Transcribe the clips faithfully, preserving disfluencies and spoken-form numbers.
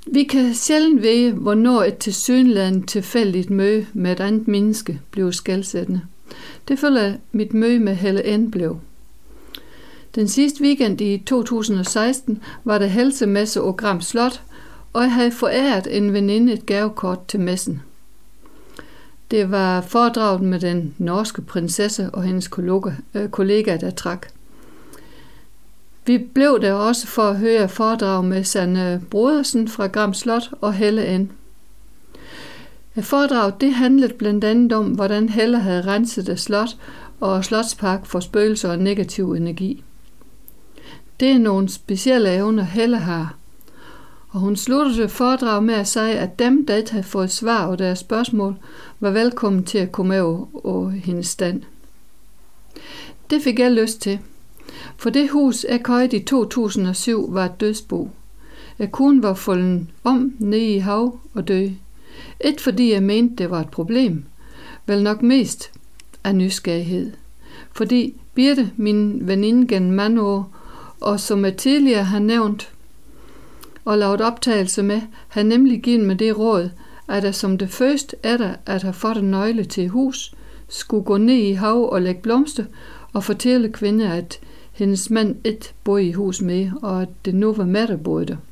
Vi kan sjældent vide, hvornår et tilsyneladende tilfældigt møde med et andet menneske bliver skelsættende. Det følger mit møde med Helle N. blev. Den sidste weekend i to tusind og seksten var der helsemesse på Gram Slot, og jeg havde foræret en veninde et gavekort til messen. Det var foredraget med den norske prinsesse og hendes kollega, øh, kollega der trak. Vi blev der også for at høre foredrag med Sanne Brodersen fra Gram Slot og Helle N. Foredraget det handlede blandt andet om, hvordan Helle havde renset et slot og slotspark for spøgelser og negativ energi. Det er nogle specielle evner, Helle har. Og hun sluttede foredrag med at sige, at dem, der ikke havde fået svar på deres spørgsmål, var velkommen til at komme over på hendes stand. Det fik jeg lyst til. For det hus, jeg købte i to tusind og syv, var et dødsbo. Jeg kun var faldet om nede i hav og døde. Ikke fordi jeg mente, det var et problem. Vel nok mest af nysgerrighed. Fordi Birte, min veninde gennem mange år, og som jeg tidligere har nævnt og lavet optagelse med, har nemlig givet mig det råd, at jeg som det første efter at have fået en nøgle til hus, skulle gå ned i hav og lægge blomster og fortælle kvinder, at hendes mand ikke boede i hus med, og at det nu var med, der boede der.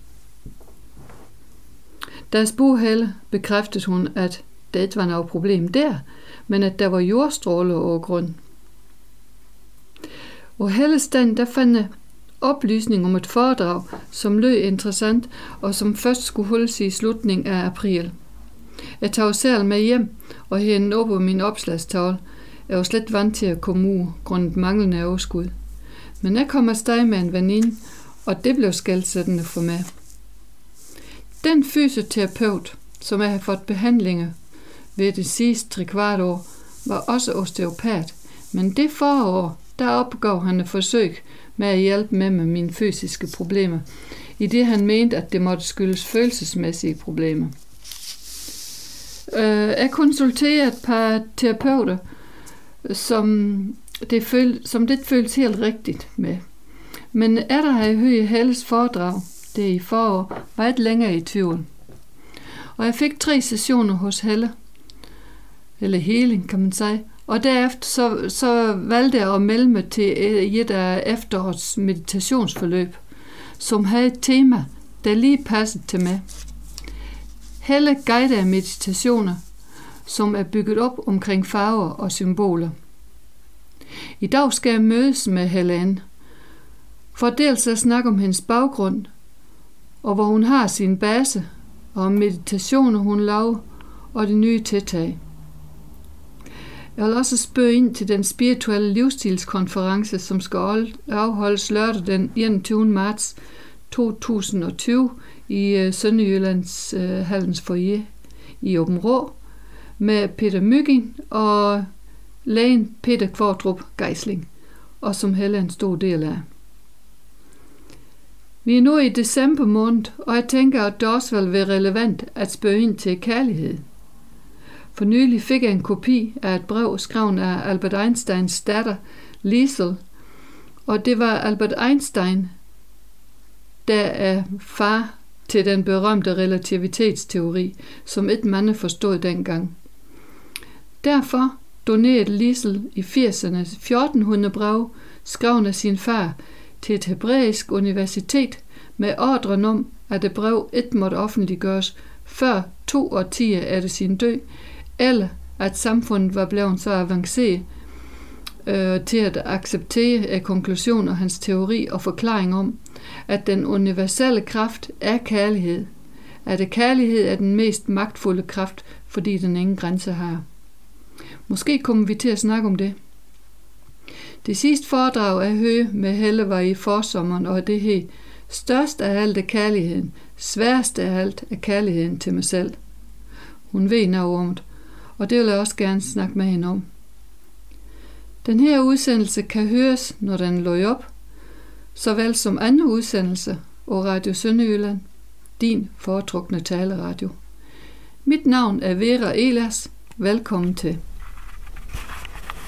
Da jeg spurgte Helle, bekræftede hun, at det ikke var noget problem der, men at der var jordstråler over grund. Og Helles stand, der fandt jeg oplysning om et foredrag, som lød interessant, og som først skulle holdes i slutningen af april. Jeg tog selv med hjem, og hændte op på min opslagstavle. Jeg var slet vant til at komme ud, grundet manglende overskud. Men jeg kom afsted med en veninde, og det blev skelsættende for mig. Den fysioterapeut, som jeg havde fået behandlinger ved det sidste tre kvart år, var også osteopat, men det forår, der opgav han et forsøg med at hjælpe mig med mine fysiske problemer, i det han mente, at det måtte skyldes følelsesmæssige problemer. Jeg konsulterede et par terapeuter, som det, føl, som det føltes helt rigtigt med. Men efter at have hørt Helles foredrag, det i forår, var jeg ikke længere i tvivl. Og jeg fik tre sessioner hos Helle, eller healing kan man sige, og derefter så, så valgte jeg at melde mig til et af efterårets meditationsforløb, som havde et tema, der lige passede til mig. Helle guider meditationer, som er bygget op omkring farver og symboler. I dag skal jeg mødes med Helle N. For dels at snakke om hendes baggrund, og hvor hun har sin base, og om meditationer hun laver, og de nye tiltag. Jeg vil også spørge ind til den spirituelle livsstilskonference, som skal afholdes lørdag den enogtyvende marts to tusind og tyve i Sønderjyllands uh, Hallens Foyer i Aabenraa med Peter Mygind og lægen Peter Kvartrup Geisling, og som Helle en stor del af. Vi er nu i december måned, og jeg tænker, at det også vil være relevant at spørge ind til kærlighed. For nylig fik jeg en kopi af et brev skrevet af Albert Einsteins datter, Liesel, og det var Albert Einstein, der er far til den berømte relativitetsteori, som et mand forstod dengang. Derfor donerede Liesel i firserne fjorten hundrede brev, skrevet af sin far, til et hebræisk universitet med ordren om, at det brev ikke måtte offentliggøres før to årtier efter sin død, eller at samfundet var blevet så avanceret øh, til at acceptere konklusionen af hans teori og forklaring om, at den universelle kraft er kærlighed, at kærlighed er den mest magtfulde kraft, fordi den ingen grænser har. Måske kommer vi til at snakke om det. Det sidste foredrag af Høge med Helle var i forsommeren, og det her størst af alt er kærligheden, sværest af alt er kærligheden til mig selv. Hun ved noget om det, og det vil jeg også gerne snakke med hende om. Den her udsendelse kan høres, når den løg op, såvel som andre udsendelser på Radio Sønderjylland, din foretrukne taleradio. Mit navn er Vera Ehlers. Velkommen til.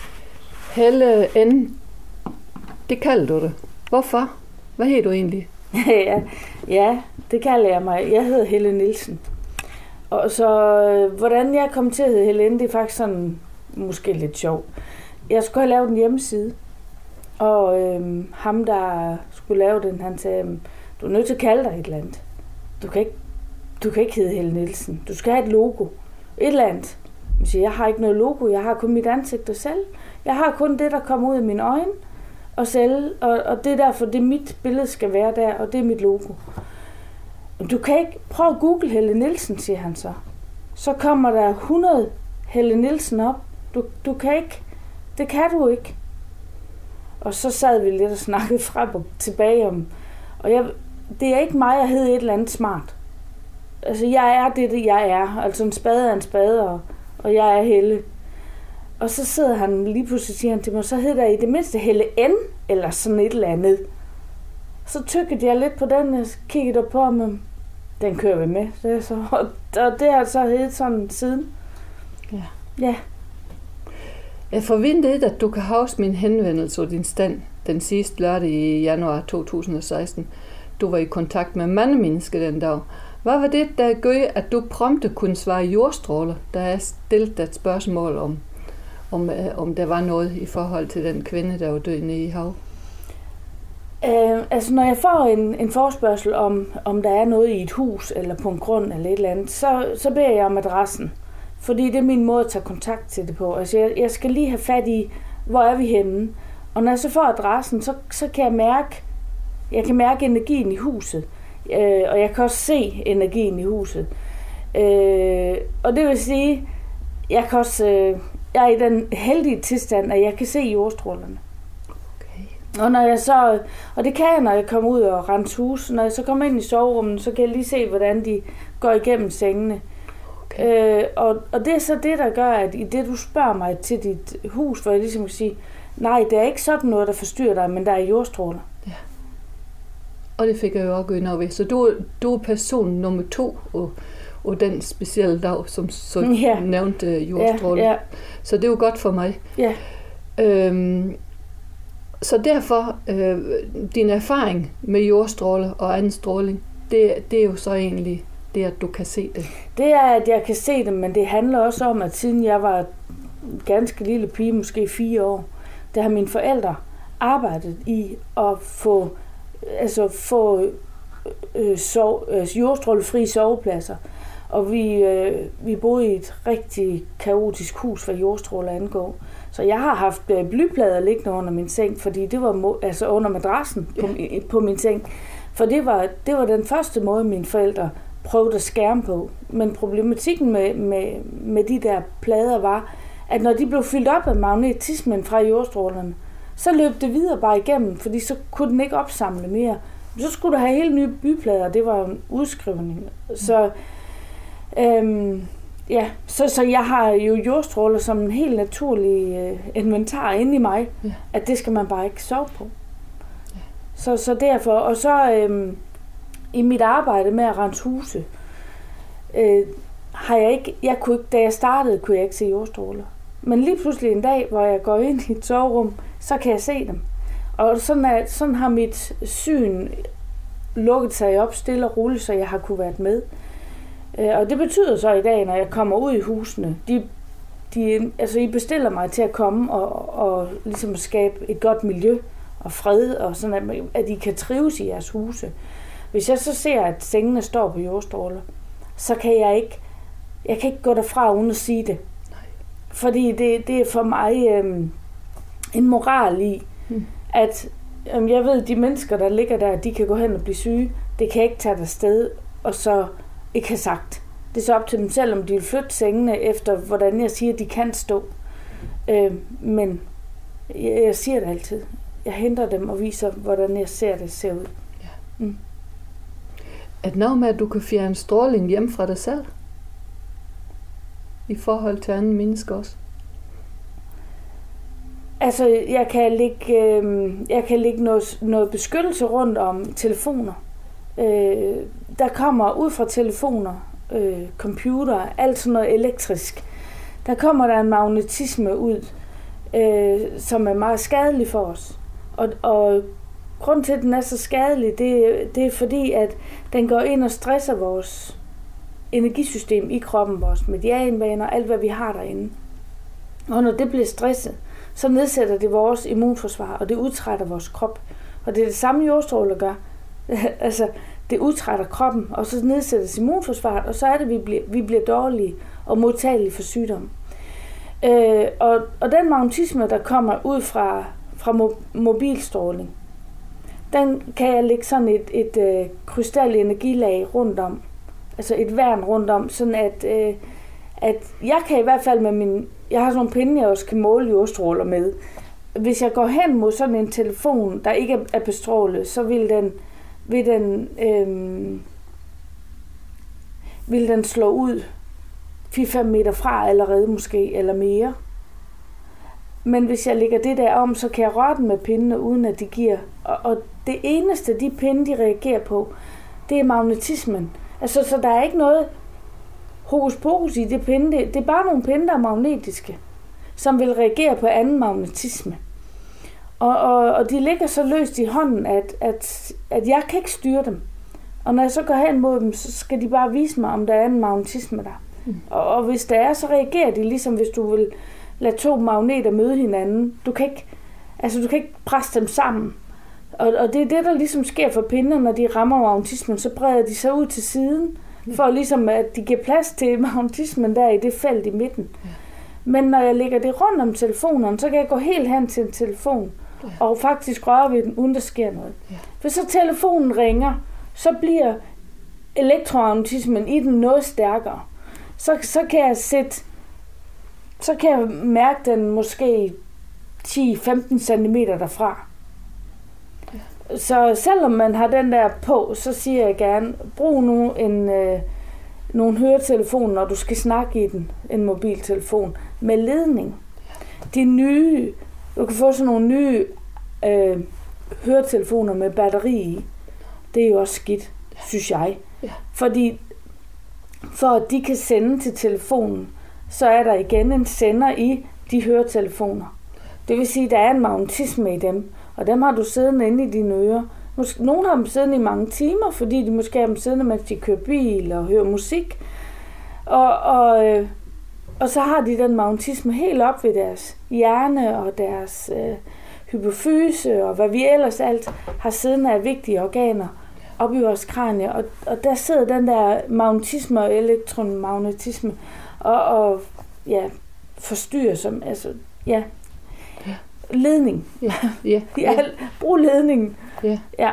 Helle N. Det kalder du det. Hvorfor? Hvad hedder du egentlig? ja, ja, det kalder jeg mig. Jeg hedder Helle Nielsen. Og så, hvordan jeg kom til at hedde Helle, det er faktisk sådan, måske lidt sjovt. Jeg skulle have lavet en hjemmeside, og øhm, ham, der skulle lave den, han sagde, du er nødt til at kalde dig et eller andet. Du kan ikke, du kan ikke hedde Helle Nielsen. Du skal have et logo. Et eller andet. Jeg siger, jeg har ikke noget logo, jeg har kun mit ansigt og selv. Jeg har kun det, der kommer ud af mine øjne og selv, og, og det er derfor, det mit billede skal være der, og det er mit logo. Du kan ikke prøve at google Helle Nielsen, siger han så. Så kommer der hundrede Helle Nielsen op. Du, du kan ikke. Det kan du ikke. Og så sad vi lidt og snakkede frem og tilbage om. Og jeg, det er ikke mig, jeg hedder et eller andet smart. Altså, jeg er det, det jeg er. Altså, en spade er en spade, og, og jeg er Helle. Og så sidder han lige pludselig, siger han til mig, så hedder jeg i det mindste Helle N, eller sådan et eller andet. Så tykkede jeg lidt på den, og kiggede der på ham, den kører vi med. Det er så, og det har så heddet sådan siden. Ja. Ja. Jeg forventer, at du kan huske min henvendelse og din stand den sidste lørdag i januar to tusind og seksten. Du var i kontakt med mange mennesker den dag. Hvad var det, der gjorde, at du prompte kunne svare jordstråler, da jeg stillede et spørgsmål om, om, om der var noget i forhold til den kvinde, der var død nede i hav? Øh, altså, når jeg får en, en forespørgsel om, om der er noget i et hus, eller på en grund, eller et eller andet, så, så beder jeg om adressen. Fordi det er min måde at tage kontakt til det på. Altså, jeg, jeg skal lige have fat i, hvor er vi henne. Og når jeg så får adressen, så, så kan jeg mærke, jeg kan mærke energien i huset. Øh, og jeg kan også se energien i huset. Øh, og det vil sige, jeg kan også, øh, jeg er i den heldige tilstand, at jeg kan se jordstrålerne. Okay. Og når jeg så, og det kan jeg, når jeg kommer ud og renser hus. Når jeg så kommer ind i soverummet, så kan jeg lige se, hvordan de går igennem sengene. Okay. Øh, og, og det er så det, der gør, at i det, du spørger mig til dit hus, hvor jeg ligesom kan sige, nej, det er ikke sådan noget, der forstyrrer dig, men der er jordstråler. Ja. Og det fik jeg jo også gået noget ved. Så du, du er person nummer to, og, og den specielle dag, som så ja. nævnte jordstråler. Ja, ja. Så det er jo godt for mig. Ja. Øhm, så derfor, øh, din erfaring med jordstråler og anden stråling, det, det er jo så egentlig det, at du kan se det. Det er, at jeg kan se det, men det handler også om, at siden jeg var ganske lille pige, måske fire år, der har mine forældre arbejdet i at få, altså få øh, sov, øh, jordstrålefri sovepladser. Og vi, øh, vi boede i et rigtig kaotisk hus, hvad jordstråler angår. Så jeg har haft øh, blyplader liggende under min seng, fordi det var altså under madrassen på, ja. på min seng. For det var, det var den første måde, mine forældre prøvede at skærme på. Men problematikken med, med, med de der plader var, at når de blev fyldt op af magnetismen fra jordstrålerne, så løb det videre bare igennem, fordi så kunne den ikke opsamle mere. Så skulle du have helt nye byplader, det var en udskrivning. Så, øhm, ja, så, så jeg har jo jordstråler som en helt naturlig øh, inventar inde i mig, ja. At det skal man bare ikke sove på. Ja. Så, så derfor, og så øhm, i mit arbejde med at rense huse, øh, har jeg ikke, jeg kunne ikke, da jeg startede, kunne jeg ikke se jordstråler. Men lige pludselig en dag, hvor jeg går ind i et soverum, så kan jeg se dem. Og sådan, er, sådan har mit syn lukket sig op stille og roligt, så jeg har kunne være med. Og det betyder så i dag, når jeg kommer ud i husene, de, de, altså I bestiller mig til at komme og, og ligesom skabe et godt miljø og fred, og sådan at, at I kan trives i jeres huse. Hvis jeg så ser, at sengene står på jordstråler, så kan jeg ikke, jeg kan ikke gå derfra uden at sige det. Nej. Fordi det, det er for mig øhm, en moral i, hmm. at øhm, jeg ved, at de mennesker, der ligger der, de kan gå hen og blive syge. Det kan jeg ikke tage afsted, og så ikke have sagt. Det er så op til dem selv, om de vil flytte sengene efter, hvordan jeg siger, at de kan stå. Øh, men jeg, jeg siger det altid. Jeg henter dem og viser, hvordan jeg ser det ser ud. Ja. Mm. At noget med, at du kan fjerne stråling hjem fra dig selv? I forhold til andre mennesker også? Altså, jeg kan lægge, øh, jeg kan lægge noget, noget beskyttelse rundt om telefoner. Øh, der kommer ud fra telefoner, øh, computer, alt sådan noget elektrisk. Der kommer der en magnetisme ud, øh, som er meget skadelig for os. Og, og grunden til, at den er så skadelig, det, det er fordi, at den går ind og stresser vores energisystem i kroppen, vores medianvaner, alt hvad vi har derinde. Og når det bliver stresset, så nedsætter det vores immunforsvar, og det udtrætter vores krop. Og det er det samme jordstråler gør. altså, det udtrætter kroppen, og så nedsættes immunforsvaret, og så er det, vi bliver, vi bliver dårlige og modtagelige for sygdom. Øh, og, og den magnetisme, der kommer ud fra, fra mo- mobilstråling, den kan jeg lægge sådan et, et, et krystalenergilag rundt om. Altså et værn rundt om, sådan at, øh, at jeg kan i hvert fald med min... Jeg har sådan nogle pinde, jeg også kan måle jordstråler med. Hvis jeg går hen mod sådan en telefon, der ikke er bestrålet, så vil den, vil den, øh, vil den slå ud fire fem meter fra allerede måske, eller mere. Men hvis jeg lægger det der om, så kan jeg røre den med pindene, uden at de giver... Og, og det eneste, de pinde, de reagerer på, det er magnetismen. Altså, så der er ikke noget hokus pokus i det pinde. Det, det er bare nogle pinde, der er magnetiske, som vil reagere på anden magnetisme. Og, og, og de ligger så løst i hånden, at, at, at jeg kan ikke styre dem. Og når jeg så går hen mod dem, så skal de bare vise mig, om der er en magnetisme der. Mm. Og, og hvis der er, så reagerer de ligesom, hvis du vil lade to magneter møde hinanden. Du kan ikke, altså, du kan ikke presse dem sammen. Og, og det er det, der ligesom sker for pindene, når de rammer magnetismen, så breder de sig ud til siden, for ligesom at de giver plads til magnetismen der i det felt i midten. Ja. Men når jeg lægger det rundt om telefonen, så kan jeg gå helt hen til en telefon, ja. Og faktisk røre ved den, uden der sker noget. Ja. Hvis så telefonen ringer, så bliver elektromagnetismen i den noget stærkere. Så, så kan jeg sætte, så kan jeg mærke den måske ti til femten centimeter derfra. Så selvom man har den der på, så siger jeg gerne, brug nu en, øh, nogle høretelefon, når du skal snakke i den, en mobiltelefon, med ledning. De nye, du kan få sådan nogle nye øh, høretelefoner med batteri i. Det er jo også skidt, synes jeg. Ja. Fordi for at de kan sende til telefonen, så er der igen en sender i de høretelefoner. Det vil sige, at der er en magnetisme i dem. Og dem har du siddende inde i dine ører. Nogle har dem siddende i mange timer, fordi de måske har dem siddende, mens de kører bil og hører musik. Og, og, øh, og så har de den magnetisme helt op ved deres hjerne og deres øh, hypofyse og hvad vi ellers alt har siddende af vigtige organer op i vores kranie. Og, og der sidder den der magnetisme og elektromagnetisme og, og ja, forstyrrer som, altså, ja... Ledning. Ja, ja, ja. Brug ledningen. Ja. Ja.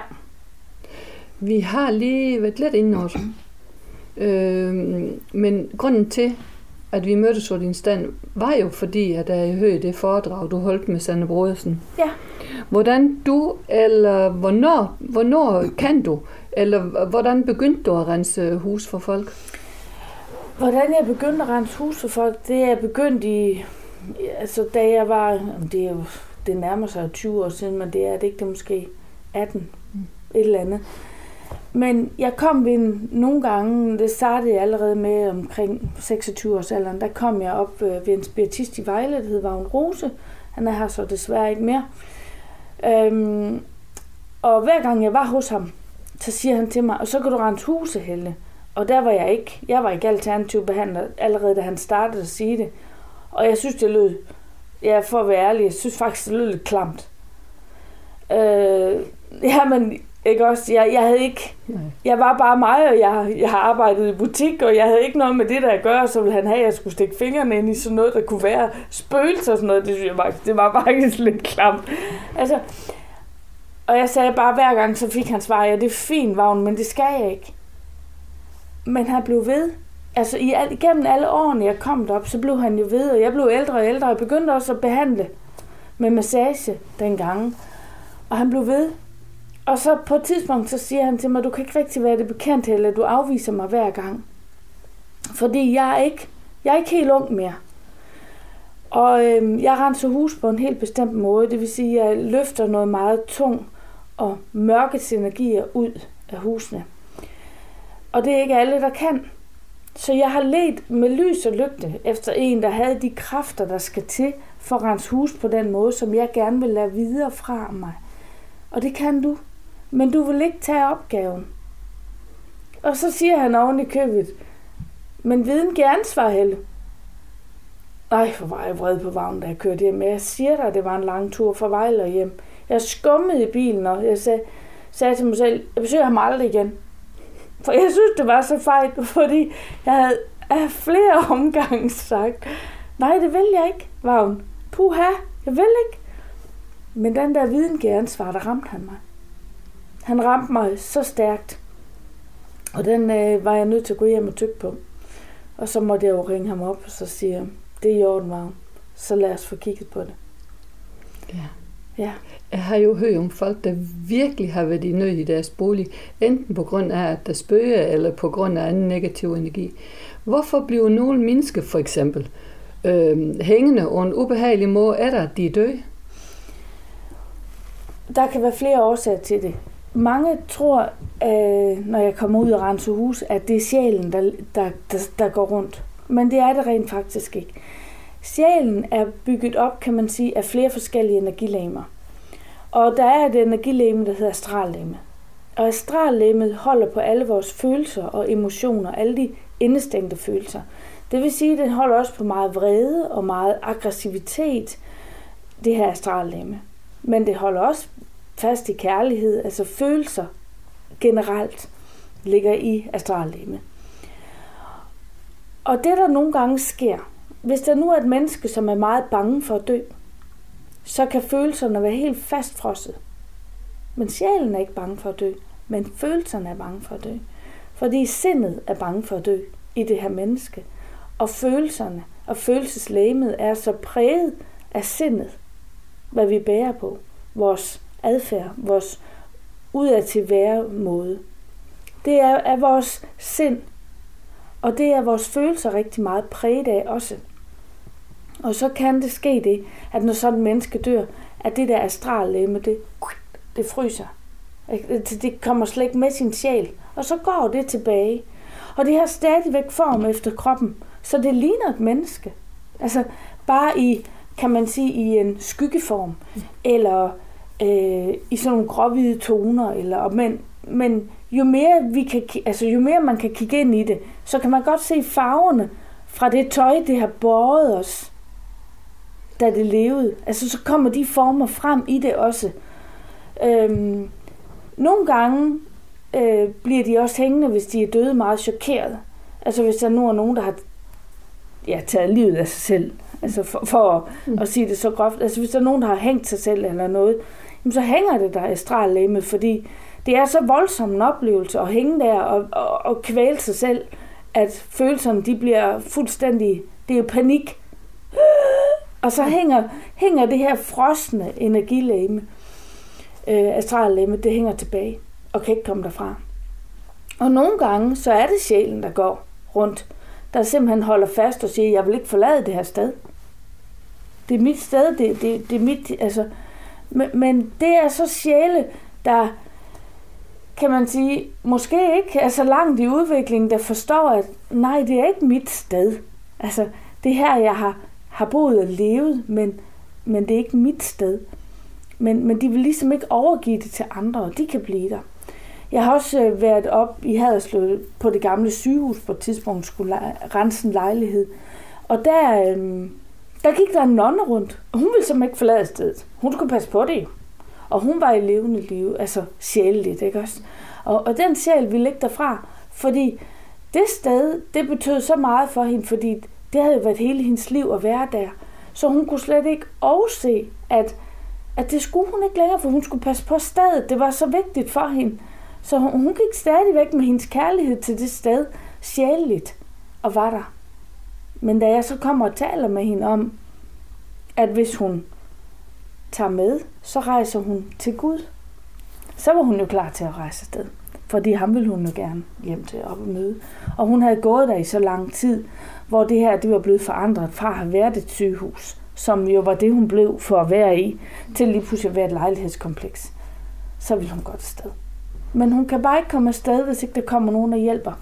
Vi har lige været lidt inde også. Øh, men grunden til, at vi mødtes på din stand, var jo fordi, at jeg hørte det foredrag, du holdt med Sanne Brodersen. Ja. Hvordan du, eller hvornår, hvornår kan du, eller hvordan begyndte du at rense hus for folk? Hvordan jeg begyndte at rense hus for folk, det er jeg begyndt i... Altså, da jeg var, det er jo, det nærmer sig tyve år siden, men det er det ikke, det er måske atten, mm. et eller andet. Men jeg kom ved nogle gange, det startede jeg allerede med omkring seksogtyve års alderen, der kom jeg op ved en spiritist i Vejle, der hed Vagn Rose. Han er her så desværre ikke mere. Øhm, og hver gang jeg var hos ham, så siger han til mig, og så kan du rense huset, Helle. Og der var jeg ikke. Jeg var ikke alternativ behandler, allerede da han startede at sige det. Og jeg synes, det lød, ja, for at være ærlig, jeg synes faktisk, det lød lidt klamt. Øh, ja, men ikke også, jeg, jeg havde ikke, Nej. jeg var bare mig, og jeg, jeg har arbejdet i butik, og jeg havde ikke noget med det der at gøre, så ville han have, at jeg skulle stikke fingrene ind i sådan noget, der kunne være spøgelser og sådan noget. Det synes jeg faktisk, det var faktisk lidt klamt. Altså, og jeg sagde bare hver gang, så fik han svar, ja, det er fint, Vagn, men det skal jeg ikke. Men han blev ved. Altså i al, igennem alle årene, jeg kom derop, så blev han jo ved, og jeg blev ældre og ældre, og jeg begyndte også at behandle med massage dengang. Og han blev ved. Og så på et tidspunkt, så siger han til mig, du kan ikke rigtig være det bekendt, eller du afviser mig hver gang. Fordi jeg er ikke, jeg er ikke helt ung mere. Og øhm, jeg renser hus på en helt bestemt måde, det vil sige, at jeg løfter noget meget tung og mørkets energier ud af husene. Og det er ikke alle, der kan. Så jeg har ledt med lys og lygte efter en, der havde de kræfter, der skal til for at rense hus på den måde, som jeg gerne vil lade videre fra mig. Og det kan du. Men du vil ikke tage opgaven. Og så siger han oven i købet, men viden giver ansvar, Helle. Ej, hvor var jeg vred på vagnen, da jeg kørte hjem. Jeg siger dig, det var en lang tur fra Vejle hjem. Jeg skummede i bilen, og jeg sagde, sagde til mig selv, jeg besøger ham aldrig igen. For jeg synes, det var så fejl, fordi jeg havde af flere omgange sagt, nej, det vil jeg ikke, vagn. Puha, jeg vil ikke. Men den der viden giver ansvar, der ramte han mig. Han ramte mig så stærkt. Og den øh, var jeg nødt til at gå hjem og tykke på. Og så måtte jeg jo ringe ham op, og så sige jeg, det er i orden, vagn. Så lad os få kigget på det. Ja. Ja. Jeg har jo hørt om folk, der virkelig har været i nød i deres bolig, enten på grund af, at der spøger, eller på grund af anden negativ energi. Hvorfor bliver nogle mennesker for eksempel øh, hængende og en ubehagelig måde, er der, at de er døde? Der kan være flere årsager til det. Mange tror, øh, når jeg kommer ud og renser hus, at det er sjælen, der, der, der, der går rundt. Men det er det rent faktisk ikke. Sjælen er bygget op, kan man sige, af flere forskellige energilegemer. Og der er et energilegeme, der hedder astrallegeme. Og astrallegemet holder på alle vores følelser og emotioner, alle de indestængte følelser. Det vil sige, at det holder også på meget vrede og meget aggressivitet, det her astrallegeme. Men det holder også fast i kærlighed, altså følelser generelt ligger i astrallegeme. Og det, der nogle gange sker, hvis der nu er et menneske, som er meget bange for at dø, så kan følelserne være helt fastfrosset. Men sjælen er ikke bange for at dø, men følelserne er bange for at dø. Fordi sindet er bange for at dø i det her menneske. Og følelserne og følelseslegemet er så præget af sindet, hvad vi bærer på. Vores adfærd, vores udad til væremåde. Det er, er vores sind, og det er vores følelser rigtig meget præget af også. Og så kan det ske det, at når sådan et menneske dør, at det der astrallegeme, det, det fryser. Det kommer slet ikke med sin sjæl. Og så går det tilbage. Og det har stadigvæk form efter kroppen. Så det ligner et menneske. Altså bare i, kan man sige, i en skyggeform. Eller øh, i sådan nogle gråhvide toner. Eller, men, men jo mere, vi kan, altså, jo mere man kan kigge ind i det, så kan man godt se farverne fra det tøj, det har båret os, da det levede. Altså så kommer de former frem i det også. Øhm, nogle gange øh, bliver de også hængende, hvis de er døde meget chokeret. Altså hvis der nu er nogen, der har ja, taget livet af sig selv. Altså for, for at, mm. at sige det så groft. Altså hvis der er nogen, der har hængt sig selv eller noget, jamen, så hænger det der astrallegeme, fordi det er så voldsom en oplevelse at hænge der og, og, og kvæle sig selv, at følelserne de bliver fuldstændig, det er jo panik. Og så hænger, hænger det her frosne energilegeme, øh, astrallegeme, det hænger tilbage og kan ikke komme derfra. Og nogle gange, så er det sjælen, der går rundt, der simpelthen holder fast og siger, jeg vil ikke forlade det her sted. Det er mit sted, det, det, det er mit, altså, men, men det er så sjæle, der, kan man sige, måske ikke er så langt i udviklingen, der forstår, at nej, det er ikke mit sted. Altså, det her, jeg har, har boet og levet, men, men det er ikke mit sted. Men, men de vil ligesom ikke overgive det til andre, og de kan blive der. Jeg har også været op i Haderslev på det gamle sygehus på et tidspunkt, skulle rense en lejlighed. Og der, øhm, der gik der en nonne rundt, og hun ville simpelthen ikke forlade stedet. Hun skulle passe på det jo. Og hun var i levende liv, altså sjæleligt, ikke også? Og, og den sjæl ville ikke derfra, fordi det sted, det betød så meget for hende, fordi det havde jo været hele hendes liv at være der. Så hun kunne slet ikke overse, at, at det skulle hun ikke længere, for hun skulle passe på stedet. Det var så vigtigt for hende. Så hun, hun gik stadigvæk med hendes kærlighed til det sted, sjæleligt, og var der. Men da jeg så kommer og taler med hende om, at hvis hun tager med, så rejser hun til Gud. Så var hun jo klar til at rejse afsted. Fordi ham ville hun jo gerne hjem til op og møde. Og hun havde gået der i så lang tid, hvor det her det var blevet forandret fra at have været et sygehus, som jo var det, hun blev for at være i, til lige pludselig at være et lejlighedskompleks. Så ville hun godt afsted. Men hun kan bare ikke komme afsted, hvis ikke der kommer nogen, der hjælper.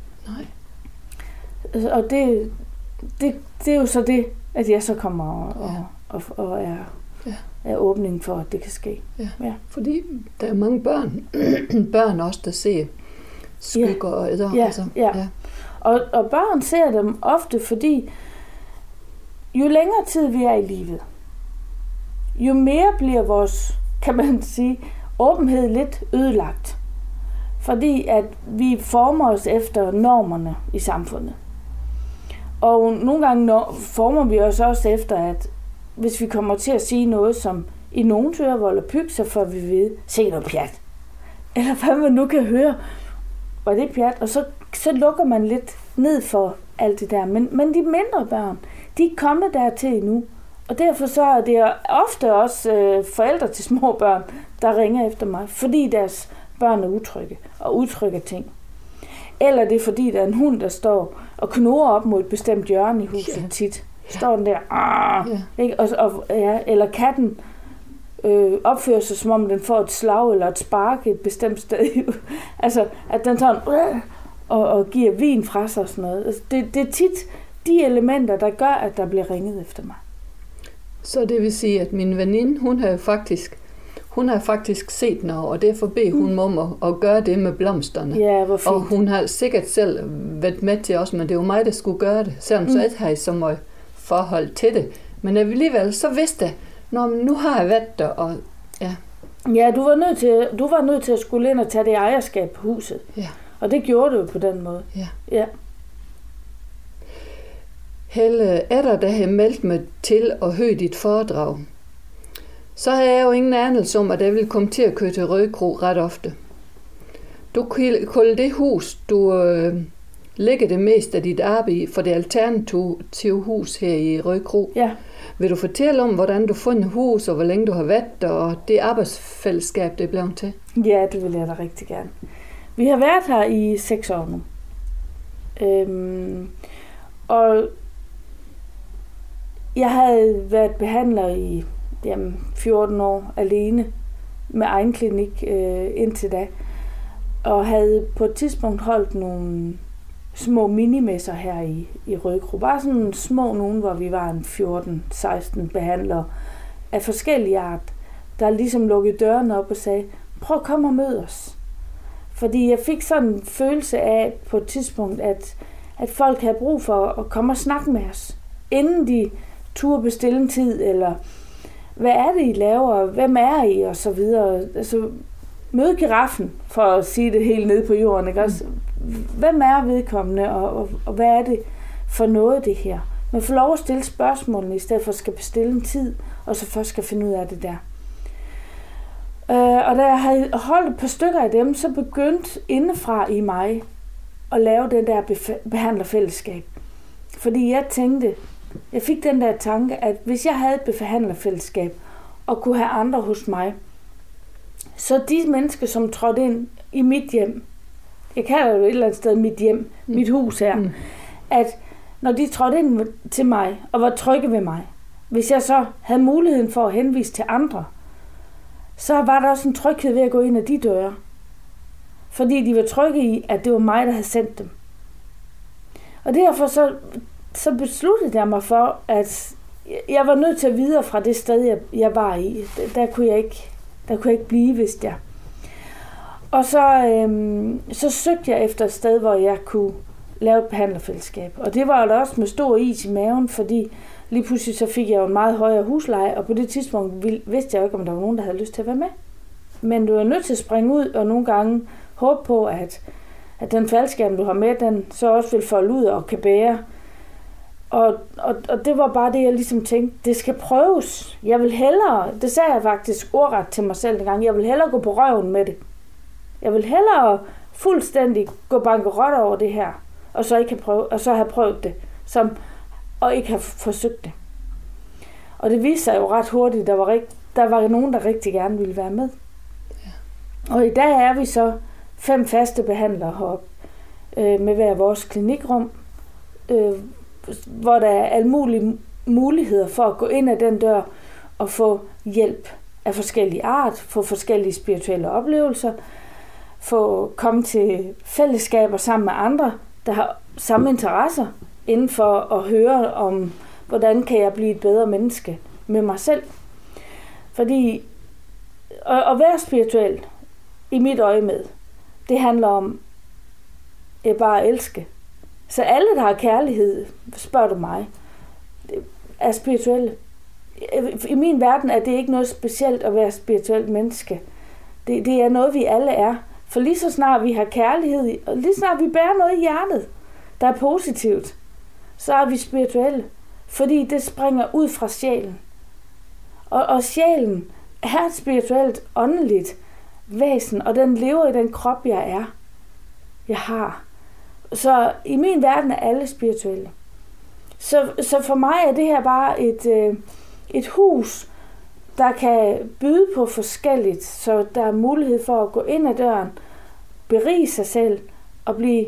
Nej. Og det, det, det er jo så det, at jeg så kommer og, og, og, og er ja. er åbningen for, at det kan ske. Ja. Ja. Fordi der er mange børn, børn også, der ser skygger ja. og æder. Ja, altså. ja. ja. Og, og børn ser dem ofte, fordi jo længere tid vi er i livet, jo mere bliver vores, kan man sige, åbenhed lidt ødelagt. Fordi at vi former os efter normerne i samfundet. Og nogle gange former vi os også efter, at hvis vi kommer til at sige noget, som i nogen ører volder pyg, så får vi ved, se noget pjat. Eller hvad man nu kan høre, og det er pjat. Og så, så lukker man lidt ned for alt det der. Men, men de mindre børn, de er kommet dertil endnu. Og derfor så er det ofte også øh, forældre til små børn, der ringer efter mig, fordi deres børn er utrygge og udtrykker ting. Eller det er fordi, der er en hund, der står og knurrer op mod et bestemt hjørne i huset ja. tit. Står den der, ja. ikke? Og, og, ja, eller katten øh, opfører sig, som om den får et slag eller et spark et bestemt sted. Altså, at den tager en, øh, og, og giver vin fra sig og sådan noget. Altså, det, det er tit de elementer, der gør, at der bliver ringet efter mig. Så det vil sige, at min veninde, hun har faktisk Hun har faktisk set noget, og derfor beder hun mm. om at, at gøre det med blomsterne. Ja, hvor fint. Og hun har sikkert selv været med til os, men det var mig, der skulle gøre det, selvom mm. så ikke har jeg så meget forhold til det. Men alligevel, så vidste jeg, når nu har jeg været der, og ja. Ja, du var nødt til, du var nødt til at skulle ind og tage det ejerskab på huset. Ja. Og det gjorde du på den måde. Ja. Ja. Helle, er der, der har meldt mig til at høre dit foredrag? Så har jeg jo ingen anelse om, at jeg vil komme til at køre til Rødekro ret ofte. Du kalder det hus, du øh, lægger det mest af dit arbejde i, for det alternative hus her i Rødekro. Ja. Vil du fortælle om, hvordan du har fundet hus, og hvor længe du har været der, og det arbejdsfællesskab, det er blevet til? Ja, det vil jeg da rigtig gerne. Vi har været her i seks år nu. Øhm, og jeg havde været behandler i jamen, fjorten år alene med egen klinik øh, indtil da, og havde på et tidspunkt holdt nogle små minimesser her i, i Rødekro. Bare sådan små nogen, hvor vi var en fjorten seksten behandlere af forskellige art, der ligesom lukkede dørene op og sagde, prøv at komme og møde os. Fordi jeg fik sådan en følelse af på et tidspunkt, at, at folk havde brug for at komme og snakke med os, inden de turde bestille en tid, eller hvad er det, I laver, hvem er I, og så videre. Altså, møde giraffen, for at sige det helt ned på jorden, ikke også? Hvem er vedkommende, og, og, og hvad er det for noget, det her? Man får lov at stille spørgsmålene, i stedet for at skal bestille en tid, og så først skal finde ud af det der. Øh, og da jeg havde holdt et par stykker af dem, så begyndte indefra i mig at lave den der behandlerfællesskab. Fordi jeg tænkte, jeg fik den der tanke, at hvis jeg havde et behandlerfællesskab, og kunne have andre hos mig, så de mennesker, som trådte ind i mit hjem, jeg kalder det et eller andet sted mit hjem, mm. mit hus her, mm. at når de trådte ind til mig, og var trygge ved mig, hvis jeg så havde muligheden for at henvise til andre, så var der også en tryghed ved at gå ind ad de døre. Fordi de var trygge i, at det var mig, der havde sendt dem. Og derfor så, så besluttede jeg mig for, at jeg var nødt til at videre fra det sted, jeg, jeg var i. Der kunne jeg ikke, der kunne jeg ikke blive, vidste jeg. Og så, øhm, så søgte jeg efter et sted, hvor jeg kunne lave et behandlerfællesskab. Og det var jo også med stor is i maven, fordi lige pludselig så fik jeg jo en meget højere husleje, og på det tidspunkt vidste jeg jo ikke, om der var nogen, der havde lyst til at være med. Men du er nødt til at springe ud, og nogle gange håbe på, at, at den faldskærm, du har med, den så også vil folde ud og kan bære. Og, og, og det var bare det, jeg ligesom tænkte, det skal prøves. Jeg vil hellere, det sagde jeg faktisk ordret til mig selv en gang, jeg vil hellere gå på røven med det. Jeg vil hellere fuldstændig gå bankerot over det her, og så, ikke have prøvet, og så have prøvet det, som, og ikke have forsøgt det. Og det viste sig jo ret hurtigt, der var, rigt, der var nogen, der rigtig gerne ville være med. Ja. Og i dag er vi så fem faste behandlere heroppe, øh, med hver vores klinikrum, øh, hvor der er alle mulige muligheder for at gå ind ad den dør og få hjælp af forskellige art, få forskellige spirituelle oplevelser, få komme til fællesskaber sammen med andre, der har samme interesser, inden for at høre om, hvordan kan jeg blive et bedre menneske med mig selv. Fordi at, at være spirituel, i mit øje med, det handler om at bare elske. Så alle, der har kærlighed, spørger du mig, er spirituelle. I min verden er det ikke noget specielt at være spirituelt menneske. Det, det er noget, vi alle er. For lige så snart vi har kærlighed, og lige så snart vi bærer noget i hjertet, der er positivt, så er vi spirituelle. Fordi det springer ud fra sjælen. Og, og sjælen er et spirituelt, åndeligt væsen, og den lever i den krop, jeg er. Jeg har. Så i min verden er alle spirituelle. Så, så for mig er det her bare et, øh, et hus, der kan byde på forskelligt, så der er mulighed for at gå ind ad døren, berige sig selv og blive,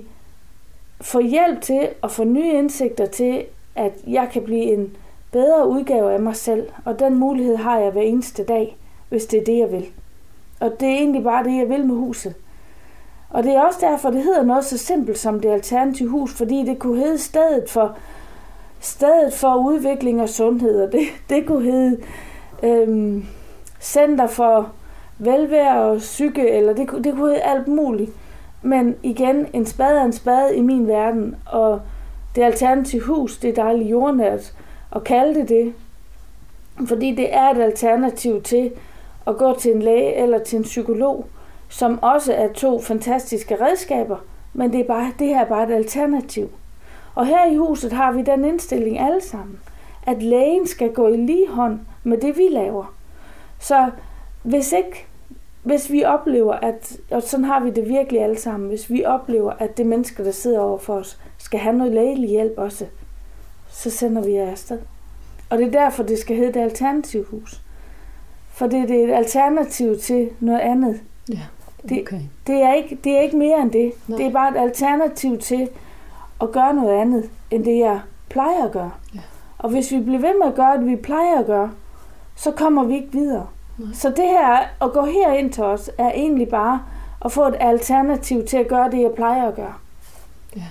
få hjælp til at få nye indsigter til, at jeg kan blive en bedre udgave af mig selv. Og den mulighed har jeg hver eneste dag, hvis det er det, jeg vil. Og det er egentlig bare det, jeg vil med huset. Og det er også derfor, det hedder noget så simpelt som det alternative hus, fordi det kunne hedde stedet for, stedet for udvikling og sundhed, og det, det kunne hedde øhm, center for velvære og psyke, eller det, det kunne hedde alt muligt. Men igen, en spade er en spade i min verden, og det alternative hus, det er dejligt jordnært at kalde det det, fordi det er et alternativ til at gå til en læge eller til en psykolog, som også er to fantastiske redskaber, men det, er bare, det her er bare et alternativ. Og her i huset har vi den indstilling alle sammen, at lægen skal gå i lige hånd med det, vi laver. Så hvis ikke, hvis vi oplever, at, og sådan har vi det virkelig alle sammen, hvis vi oplever, at det mennesker, der sidder over for os, skal have noget lægelig hjælp også, så sender vi jer afsted. Og det er derfor, det skal hedde det alternative hus. For det, det er et alternativ til noget andet. Ja, okay. det, det, er ikke, det er ikke mere end det. Nej. Det er bare et alternativ til at gøre noget andet, end det jeg plejer at gøre. Ja. Og hvis vi bliver ved med at gøre det, vi plejer at gøre, så kommer vi ikke videre. Nej. Så det her, at gå herind til os, er egentlig bare at få et alternativ til at gøre det, jeg plejer at gøre. Ja.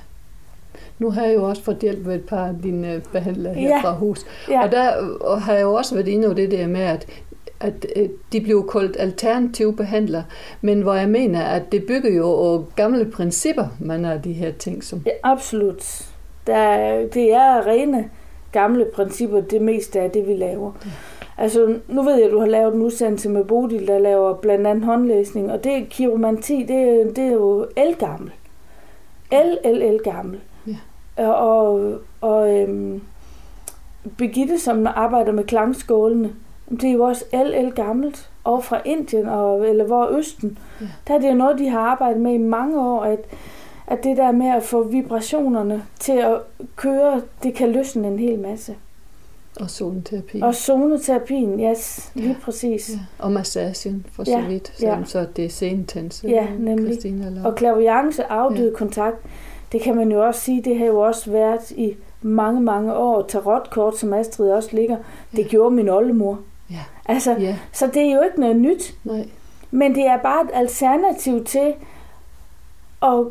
Nu har jeg jo også fået hjælp med et par af dine behandlere her ja. fra hus. Ja. Og der og har jeg jo også været inde over det der med, at at de blev kaldt alternative behandlere, men hvor jeg mener, at det bygger jo over gamle principper, man har de her ting som. Ja, absolut. Der, det er rene gamle principper, det meste af det, vi laver. Ja. Altså, nu ved jeg, at du har lavet en udsendelse med Bodil, der laver blandt andet håndlæsning, og det er kiromanti, det, det er jo elgammel. El, el, elgammel. Ja. Og, og øhm, Birgitte, som arbejder med klangskålene, det er jo også el, el gammelt, og fra Indien, og, eller hvor Østen. Ja. Der er det jo noget, de har arbejdet med i mange år, at, at det der med at få vibrationerne til at køre, det kan løsne en hel masse. Og zoneterapien. Og zoneterapien, yes, lige ja. Præcis. Ja. Og massagen, for ja. så vidt, så, ja. Så det er sentense. Ja, nemlig. Og clairvoyance, afdød ja. Kontakt, det kan man jo også sige, det har jo også været i mange, mange år. Tarotkort, som Astrid også ligger, det ja. Gjorde min oldemor. Ja. Altså, ja. Så det er jo ikke noget nyt. Nej. Men det er bare et alternativ til, at,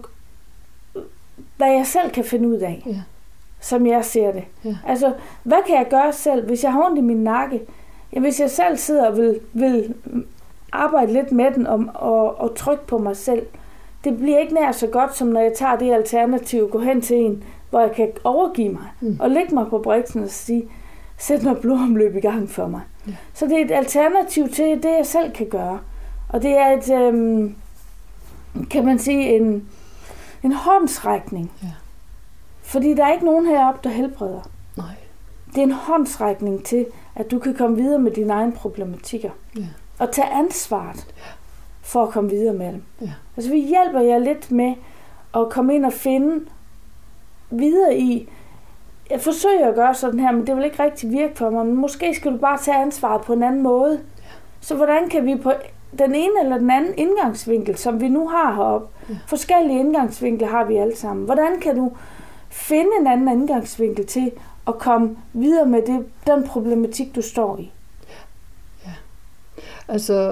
hvad jeg selv kan finde ud af. Ja. Som jeg ser det. Ja. Altså, hvad kan jeg gøre selv, hvis jeg har ondt i min nakke? Ja, hvis jeg selv sidder og vil, vil arbejde lidt med den og, og, og trykke på mig selv. Det bliver ikke nær så godt, som når jeg tager det alternativ og går hen til en, hvor jeg kan overgive mig. Mm. Og lægge mig på briksen og sige, sæt noget blodomløb i gang for mig. Ja. Så det er et alternativ til det, jeg selv kan gøre. Og det er et, øhm, kan man sige, en, en håndsrækning. Ja. Fordi der er ikke nogen heroppe, der helbreder. Nej. Det er en håndsrækning til, at du kan komme videre med dine egne problematikker. Ja. Og tage ansvaret ja. For at komme videre med dem. Ja. Altså vi hjælper jer lidt med at komme ind og finde videre i, jeg forsøger at gøre sådan her, men det vil ikke rigtig virke for mig, men måske skal du bare tage ansvaret på en anden måde. Ja. Så hvordan kan vi på den ene eller den anden indgangsvinkel, som vi nu har heroppe, ja. Forskellige indgangsvinkler har vi alle sammen, hvordan kan du finde en anden indgangsvinkel til at komme videre med det, den problematik, du står i? Ja. Altså,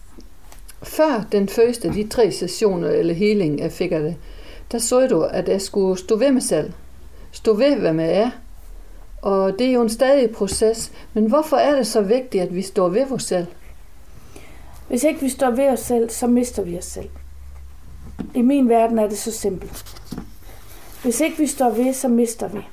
før den første af de tre sessioner, eller healing, jeg fik af det, der så du, at jeg skulle stå ved mig selv. Stå ved, hvad man er. Og det er jo en stadig proces. Men hvorfor er det så vigtigt, at vi står ved os selv? Hvis ikke vi står ved os selv, så mister vi os selv. I min verden er det så simpelt. Hvis ikke vi står ved, så mister vi.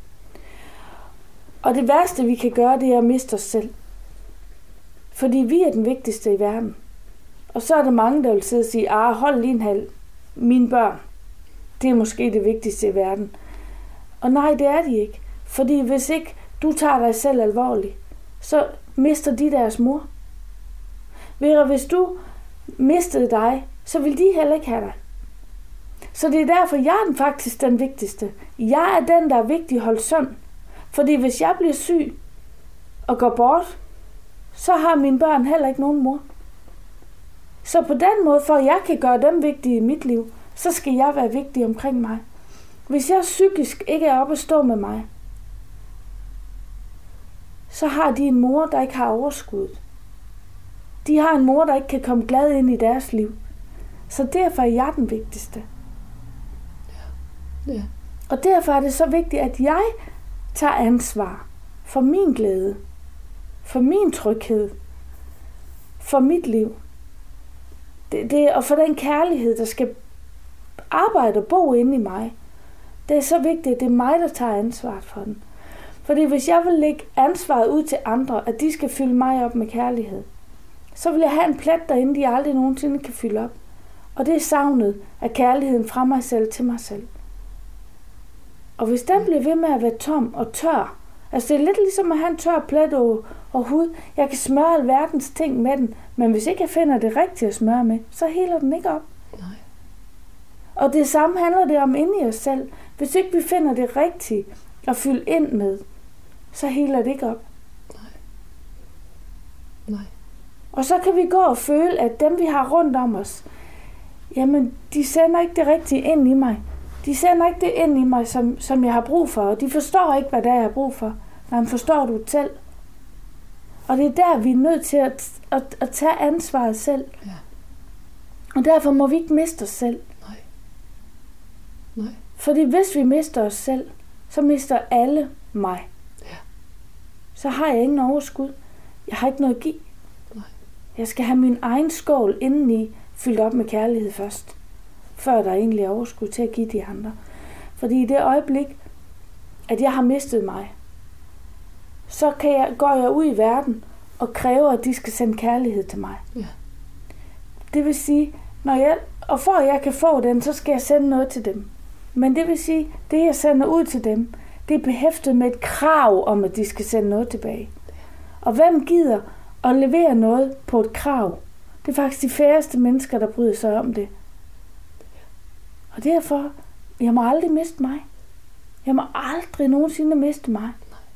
Og det værste, vi kan gøre, det er at miste os selv. Fordi vi er den vigtigste i verden. Og så er der mange, der vil sidde og sige, ah, hold lige en halv. Mine børn, det er måske det vigtigste i verden. Og nej, det er de ikke. Fordi hvis ikke du tager dig selv alvorligt, så mister de deres mor. Vera, hvis du mistede dig, så vil de heller ikke have dig. Så det er derfor, jeg er den faktisk den vigtigste. Jeg er den, der er vigtig at holde sund. Fordi hvis jeg bliver syg og går bort, så har mine børn heller ikke nogen mor. Så på den måde, for at jeg kan gøre dem vigtige i mit liv, så skal jeg være vigtig omkring mig. Hvis jeg psykisk ikke er oppe at stå med mig, så har de en mor, der ikke har overskuddet. De har en mor, der ikke kan komme glad ind i deres liv. Så derfor er jeg den vigtigste. Ja. Ja. Og derfor er det så vigtigt, at jeg tager ansvar for min glæde, for min tryghed, for mit liv. Det, det, og for den kærlighed, der skal arbejde og bo inde i mig. Det er så vigtigt, at det er mig, der tager ansvaret for den. Fordi hvis jeg vil lægge ansvaret ud til andre, at de skal fylde mig op med kærlighed, så vil jeg have en plet derinde, de aldrig nogensinde kan fylde op. Og det er savnet af kærligheden fra mig selv til mig selv. Og hvis den bliver ved med at være tom og tør, altså det er lidt ligesom at have en tør plet og, og hud. Jeg kan smøre alverdens ting med den, men hvis ikke jeg finder det rigtige at smøre med, så heler den ikke op. Nej. Og det samme handler det om inde i os selv. Hvis ikke vi finder det rigtige at fylde ind med, så heler det ikke op. Nej. Nej. Og så kan vi gå og føle, at dem vi har rundt om os, jamen de sender ikke det rigtige ind i mig. De sender ikke det ind i mig, som, som jeg har brug for, og de forstår ikke, hvad det er, jeg har brug for. Men forstår du selv? Og det er der, vi er nødt til at, at, at tage ansvaret selv. Ja. Og derfor må vi ikke miste os selv. Nej. Nej. Fordi hvis vi mister os selv, så mister alle mig. Ja. Så har jeg ingen overskud. Jeg har ikke noget at give. Nej. Jeg skal have min egen skål indeni fyldt op med kærlighed først. Før der egentlig er overskud til at give de andre. Fordi i det øjeblik, at jeg har mistet mig, så kan jeg, går jeg ud i verden og kræver, at de skal sende kærlighed til mig. Ja. Det vil sige, når jeg, og for at jeg kan få den, så skal jeg sende noget til dem. Men det vil sige, det jeg sender ud til dem, det er behæftet med et krav om, at de skal sende noget tilbage. Og hvem gider at levere noget på et krav? Det er faktisk de færreste mennesker, der bryder sig om det. Og derfor, jeg må aldrig miste mig. Jeg må aldrig nogensinde miste mig.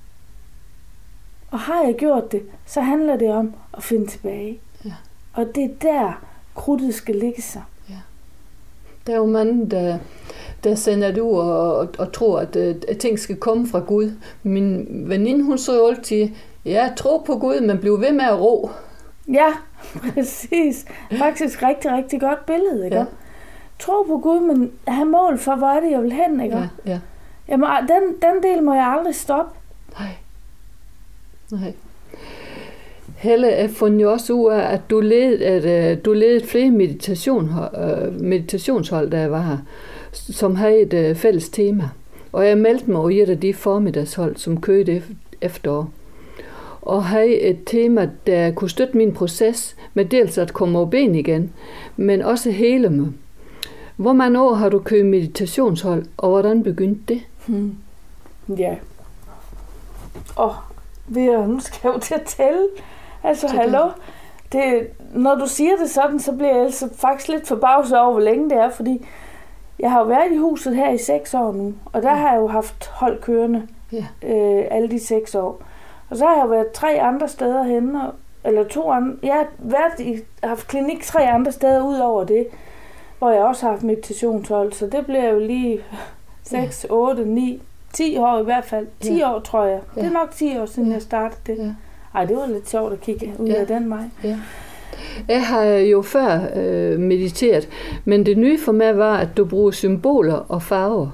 Og har jeg gjort det, så handler det om at finde tilbage. Ja. Og det er der, krudtet skal ligge sig. Ja. Der er jo mange, der, der sender det ud og, og, og tror, at, at ting skal komme fra Gud. Min veninde, hun så altid, ja, tro på Gud, men bliv ved med at ro. Ja, præcis. Faktisk rigtig, rigtig godt billede, ikke? Ja. Tro på Gud, men have mål for, hvor er det, jeg vil hen, ikke? Ja, ja. Jamen, den, den del må jeg aldrig stoppe. Nej. Nej. Helle, jeg fandt jo også ud af, at du ledte, at, uh, du ledte flere meditation, uh, meditationshold, der var her, som havde et uh, fælles tema. Og jeg meldte mig i et af de formiddagshold, som kørte efterår. Og havde et tema, der kunne støtte min proces, med dels at komme over ben igen, men også hele mig. Hvor mange år har du kørt meditationshold, og hvordan begyndte det? Hmm. Ja. Åh, oh, nu skal jeg jo til at tælle. Altså, hallo. Det, når du siger det sådan, så bliver jeg altså faktisk lidt forbavset over, hvor længe det er, fordi jeg har jo været i huset her i seks år nu, og der har jeg jo haft hold kørende Ja. øh, alle de seks år. Og så har jeg jo været tre andre steder henne, eller to andre. Jeg har været i, haft klinik tre andre steder ud over det, hvor jeg også har haft meditationshold, så det bliver jo lige seks, otte, ni, ti år i hvert fald. ti Ja. år, tror jeg. Ja. Det er nok ti år siden, Ja. jeg startede det. Ja. Ej, det var lidt sjovt at kigge ud Ja. af den vej. Ja. Jeg har jo før øh, mediteret, men det nye for mig var, at du bruger symboler og farver.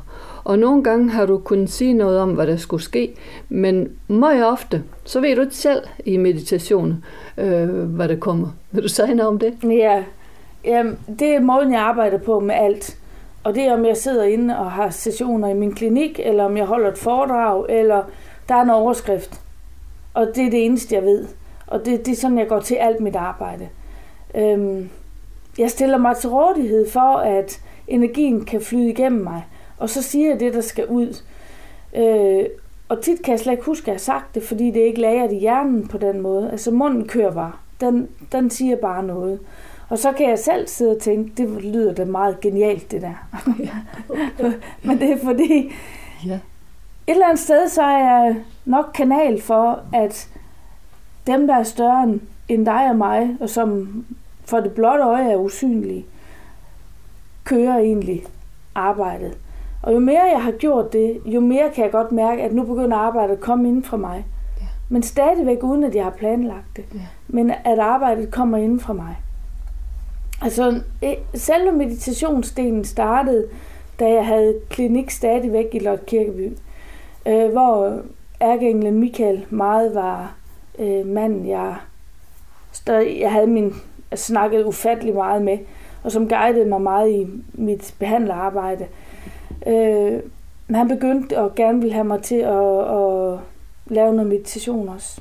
Og nogle gange har du kunnet sige noget om, hvad der skulle ske, men meget ofte, så ved du ikke selv i meditation, øh, hvad der kommer. Vil du sige noget om det? Ja, jamen, det er måden, jeg arbejder på med alt. Og det er, om jeg sidder inde og har sessioner i min klinik, eller om jeg holder et foredrag, eller der er en overskrift. Og det er det eneste, jeg ved. Og det, det er sådan, jeg går til alt mit arbejde. Øhm, jeg stiller mig til rådighed for, at energien kan flyde igennem mig. Og så siger jeg det, der skal ud. Øh, og tit kan jeg slet ikke huske, at jeg har sagt det, fordi det ikke lagret i hjernen på den måde. Altså munden kører bare. Den, den siger bare noget. Og så kan jeg selv sidde og tænke, det lyder da meget genialt, det der. Okay. Men det er fordi, ja. Et eller andet sted, så er jeg nok kanal for, at dem, der er større end dig og mig, og som for det blotte øje er usynlige, kører egentlig arbejdet. Og jo mere jeg har gjort det, jo mere kan jeg godt mærke, at nu begynder arbejdet at komme inden fra mig. Ja. Men stadigvæk uden, at jeg har planlagt det. Ja. Men at arbejdet kommer inden fra mig. Altså, selve meditationsdelen startede, da jeg havde klinik stadigvæk i Lotte Kirkeby, øh, hvor ærkeenglen Michael meget var øh, manden, jeg, stadig, jeg havde min, snakket ufattelig meget med, og som guidede mig meget i mit behandlerarbejde. Øh, men han begyndte at gerne ville have mig til at, at lave noget meditation også.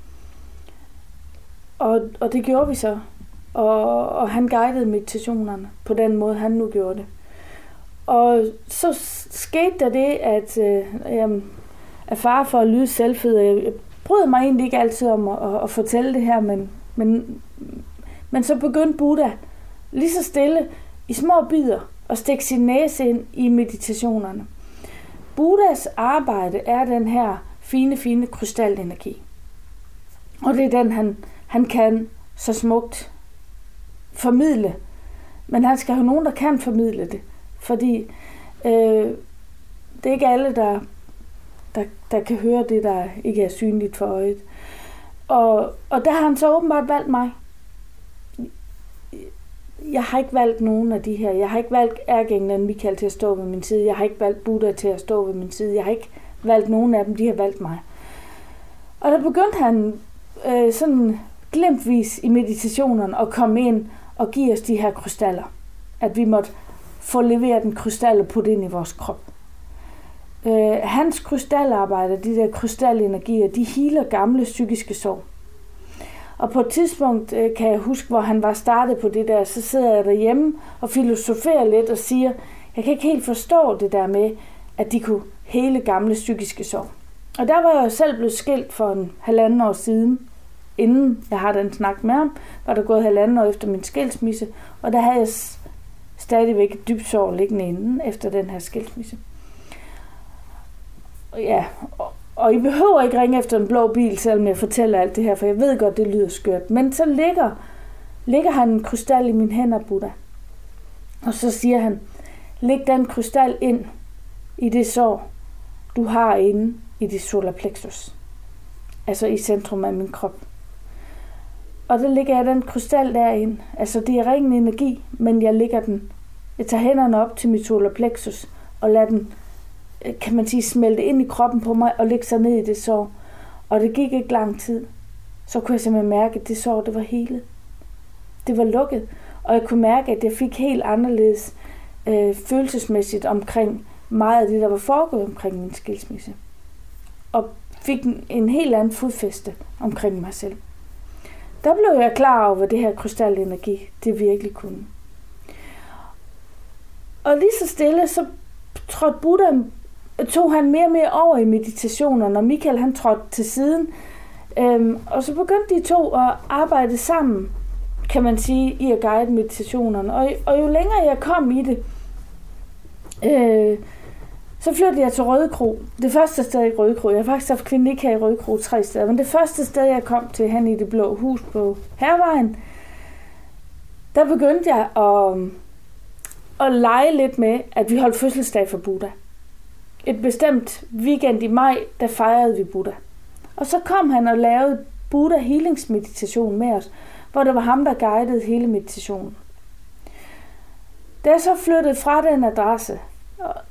Og, og det gjorde vi så. Og, og han guidede meditationerne på den måde, han nu gjorde det. Og så skete der det, at, øh, jamen, at far for at lyde selvfed, jeg, jeg bryder mig egentlig ikke altid om at, at, at fortælle det her, men, men, men så begyndte Buddha lige så stille i små bidder at stikke sin næse ind i meditationerne. Buddhas arbejde er den her fine, fine krystalenergi. Og det er den, han, han kan så smukt formidle. Men han skal have nogen, der kan formidle det. Fordi øh, det er ikke alle, der, der, der kan høre det, der ikke er synligt for øjet. Og, og der har han så åbenbart valgt mig. Jeg har ikke valgt nogen af de her. Jeg har ikke valgt ærkeenglen Michael til at stå ved min side. Jeg har ikke valgt Buddha til at stå ved min side. Jeg har ikke valgt nogen af dem. De har valgt mig. Og der begyndte han øh, sådan glemtvis i meditationerne at komme ind og give os de her krystaller. At vi måtte få leveret en krystal og putte ind i vores krop. Øh, hans krystalarbejde, de der krystalenergier, de healer gamle psykiske sår. Og på et tidspunkt øh, kan jeg huske, hvor han var startet på det der, så sidder jeg derhjemme og filosoferer lidt og siger, jeg kan ikke helt forstå det der med, at de kunne hele gamle psykiske sår. Og der var jeg selv blevet skilt for en halvanden år siden. Inden jeg har den snak med ham, var der gået halvanden år efter min skilsmisse, og der havde jeg stadigvæk et dybt sår liggende inden efter den her skilsmisse. Ja, og, og I behøver ikke ringe efter en blå bil, selvom jeg fortæller alt det her, for jeg ved godt, det lyder skørt. Men så ligger, ligger han en krystal i mine hænder, Buddha. Og så siger han, læg den krystal ind i det sår, du har inde i dit solar plexus. Altså i centrum af min krop. Og der ligger jeg den krystal derind. Altså det er ren energi, men jeg lægger den. Jeg tager hænderne op til mit solar plexus og lader den, kan man sige, smelte ind i kroppen på mig og lægge sig ned i det sår. Og det gik ikke lang tid. Så kunne jeg simpelthen mærke, at det sår, det var helet. Det var lukket. Og jeg kunne mærke, at jeg fik helt anderledes øh, følelsesmæssigt omkring meget af det, der var foregået omkring min skilsmisse. Og fik en, en helt anden fodfæste omkring mig selv. Der blev jeg klar over, hvad det her krystalenergi, det virkelig kunne. Og lige så stille, så trådte Buddha, tog han mere og mere over i meditationerne, og Michael han trådte til siden. Øhm, og så begyndte de to at arbejde sammen, kan man sige, i at guide meditationerne. Og, og jo længere jeg kom i det, øh, så flyttede jeg til Rødekro. Det første sted i Rødekro. Jeg har faktisk haft klinik her i Rødekro tre steder. Men det første sted, jeg kom til, hen i det blå hus på Hærvejen, der begyndte jeg at, at lege lidt med, at vi holdt fødselsdag for Buddha. Et bestemt weekend i maj, der fejrede vi Buddha. Og så kom han og lavede Buddha healingsmeditation med os, hvor det var ham, der guidede hele meditationen. Da jeg så flyttede fra den adresse,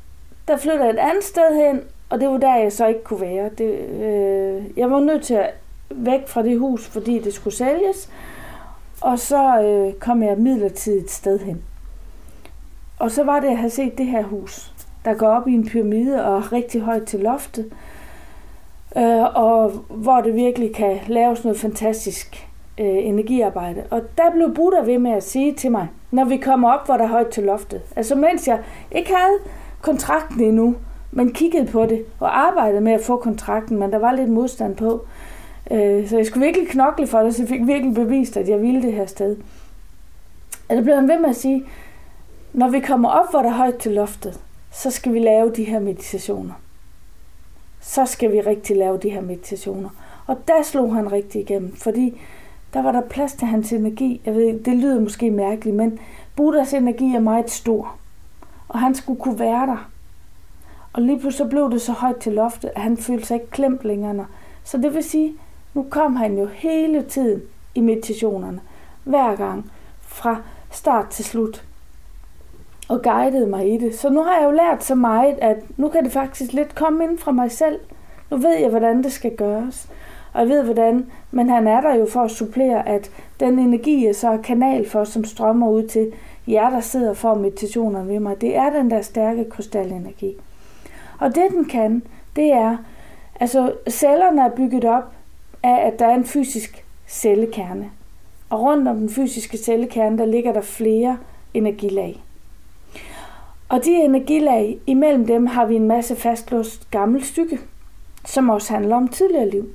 der flyttede jeg et andet sted hen, og det var der, jeg så ikke kunne være. Det, øh, jeg var nødt til at væk fra det hus, fordi det skulle sælges, og så øh, kom jeg midlertidigt et sted hen. Og så var det, at jeg havde set det her hus, der går op i en pyramide og rigtig højt til loftet, øh, og hvor det virkelig kan laves noget fantastisk øh, energiarbejde. Og der blev Buddha ved med at sige til mig, når vi kommer op, hvor der er højt til loftet. Altså mens jeg ikke havde kontrakten endnu, men kiggede på det og arbejdede med at få kontrakten, men der var lidt modstand på. Øh, så jeg skulle virkelig knokle for det, så jeg fik virkelig bevist, at jeg ville det her sted. Og der blev han ved med at sige, når vi kommer op, hvor der er højt til loftet, så skal vi lave de her meditationer. Så skal vi rigtig lave de her meditationer. Og der slog han rigtig igennem, fordi der var der plads til hans energi. Jeg ved, det lyder måske mærkeligt, men Buddhas energi er meget stor. Og han skulle kunne være der. Og lige pludselig blev det så højt til loftet, at han følte sig ikke klemt længere. Så det vil sige, nu kom han jo hele tiden i meditationerne. Hver gang. Fra start til slut. Og guidede mig i det. Så nu har jeg jo lært så meget, at nu kan det faktisk lidt komme ind fra mig selv. Nu ved jeg, hvordan det skal gøres. Og jeg ved, hvordan, men han er der jo for at supplere, at den energi, jeg så er kanal for, som strømmer ud til jer, der sidder for meditationerne ved mig, det er den der stærke krystalenergi. Og det, den kan, det er, altså cellerne er bygget op af, at der er en fysisk cellekerne. Og rundt om den fysiske cellekerne, der ligger der flere energilag. Og de energilag, imellem dem har vi en masse fastlåst gammel stykke, som også handler om tidligere liv.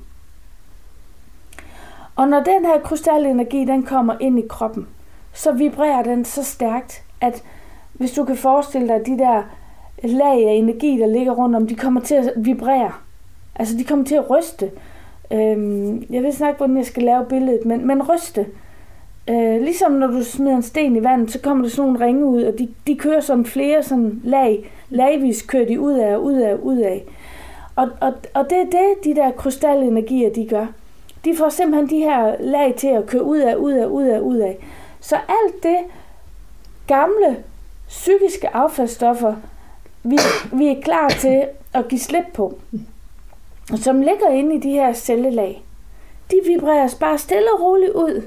Og når den her krystalenergi, den kommer ind i kroppen, så vibrerer den så stærkt, at hvis du kan forestille dig, de der lag af energi, der ligger rundt om, de kommer til at vibrere. Altså, de kommer til at ryste. Øhm, jeg ved snart, hvordan jeg skal lave billedet, men, men ryste. Øh, ligesom når du smider en sten i vandet, så kommer der sådan nogle ringe ud, og de, de kører sådan flere sådan lag. Lagvis kører de ud af, ud af, ud af. Og, og, og det er det, de der krystalenergier, de gør. De får simpelthen de her lag til at køre ud af, ud af, ud af, ud af. Så alt det gamle psykiske affaldsstoffer, vi, vi er klar til at give slip på, som ligger inde i de her cellelag, de vibreres bare stille og roligt ud.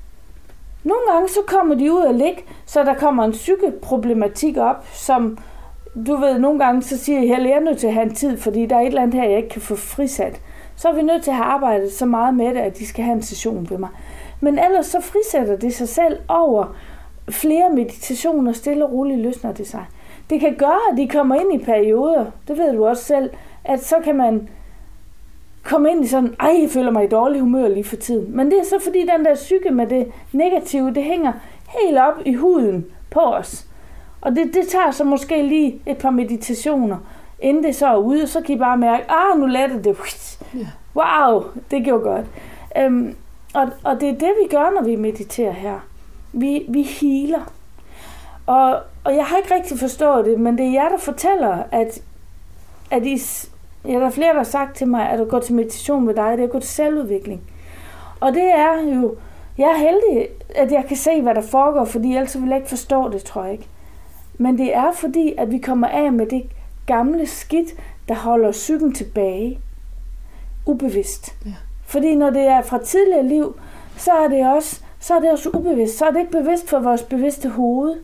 Nogle gange så kommer de ud og ligge, så der kommer en psykeproblematik op, som du ved, nogle gange så siger jeg, at jeg er nødt til at have en tid, fordi der er et eller andet her, jeg ikke kan få frisat. Så er vi nødt til at have arbejdet så meget med det, at de skal have en session ved mig. Men ellers så frisætter det sig selv over flere meditationer, stille og roligt løsner det sig. Det kan gøre, at de kommer ind i perioder, det ved du også selv, at så kan man komme ind i sådan, ej, jeg føler mig i dårlig humør lige for tiden. Men det er så fordi den der psyke med det negative, det hænger helt op i huden på os. Og det, det tager så måske lige et par meditationer, inden det så er ude, så kan I bare mærke, ah, nu letter det. Wow, det gjorde godt. Øhm, og, og det er det, vi gør, når vi mediterer her. Vi, vi healer. Og, og jeg har ikke rigtig forstået det, men det er jer, der fortæller, at, at I, ja, der er flere, der har sagt til mig, at du går til meditation med dig, det er at gå til selvudvikling. Og det er jo, jeg er heldig, at jeg kan se, hvad der foregår, fordi ellers vil jeg ikke forstå det, tror jeg ikke. Men det er fordi, at vi kommer af med det gamle skidt, der holder psyken tilbage. Ubevidst. Ja. Fordi når det er fra tidligere liv, så er det også, så er det også ubevidst. Så er det ikke bevidst for vores bevidste hoved.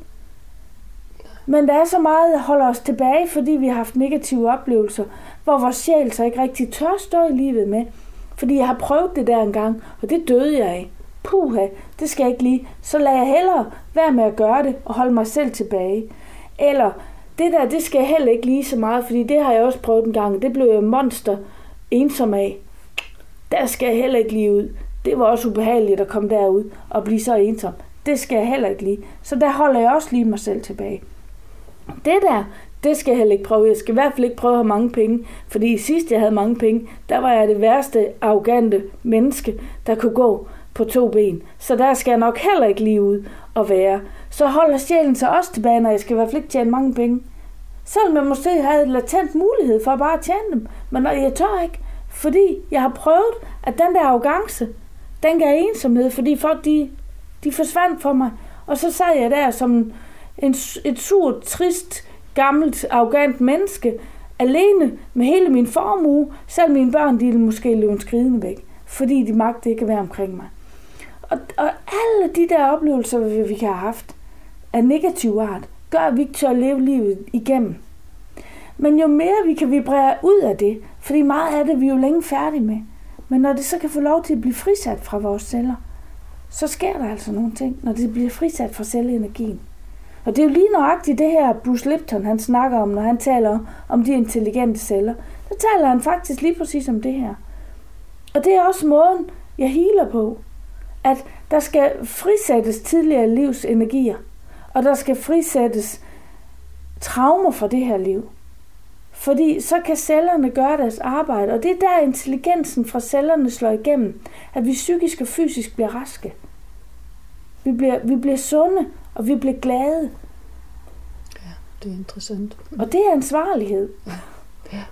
Men der er så meget, der holder os tilbage, fordi vi har haft negative oplevelser, hvor vores sjæl så ikke rigtig tør stå i livet med. Fordi jeg har prøvet det der engang, og det døde jeg af. Puha, det skal jeg ikke lide. Så lader jeg hellere være med at gøre det, og holde mig selv tilbage. Eller, det der, det skal jeg heller ikke lide så meget, fordi det har jeg også prøvet en gang. Det blev jeg monster ensom af. Der skal jeg heller ikke lige ud. Det var også ubehageligt at komme derud og blive så ensom. Det skal jeg heller ikke lide. Så der holder jeg også lige mig selv tilbage. Det der, det skal jeg heller ikke prøve. Jeg skal i hvert fald ikke prøve at have mange penge, fordi sidst jeg havde mange penge, der var jeg det værste arrogante menneske, der kunne gå på to ben. Så der skal jeg nok heller ikke lige ud og være. Så holder sjælen sig også tilbage, når jeg skal i hvert fald ikke tjene mange penge. Selvom jeg måske havde en latent mulighed for at bare tjene dem. Men jeg tør ikke, fordi jeg har prøvet, at den der arrogance, den gav ensomhed, fordi folk de, de forsvandt for mig. Og så sad jeg der som en, et surt, trist gammelt, arrogant menneske, alene med hele min formue, selv mine børn, de ville måske løbe skridende væk, fordi de magtede ikke at være omkring mig. Og, og alle de der oplevelser, vi, vi har haft af negativ art, gør, at vi ikke tør at leve livet igennem. Men jo mere vi kan vibrere ud af det, fordi meget af det vi er jo længe færdige med, men når det så kan få lov til at blive frisat fra vores celler, så sker der altså nogle ting, når det bliver frisat fra celleenergien. Og det er jo lige nøjagtigt det her, Bruce Lipton han snakker om, når han taler om de intelligente celler. Der taler han faktisk lige præcis om det her. Og det er også måden, jeg healer på. At der skal frisættes tidligere livs energier, og der skal frisættes traumer fra det her liv. Fordi så kan cellerne gøre deres arbejde, og det er der intelligensen fra cellerne slår igennem, at vi psykisk og fysisk bliver raske. Vi bliver, vi bliver sunde, og vi bliver glade. Ja, det er interessant. Og det er ansvarlighed. Ja. Ja.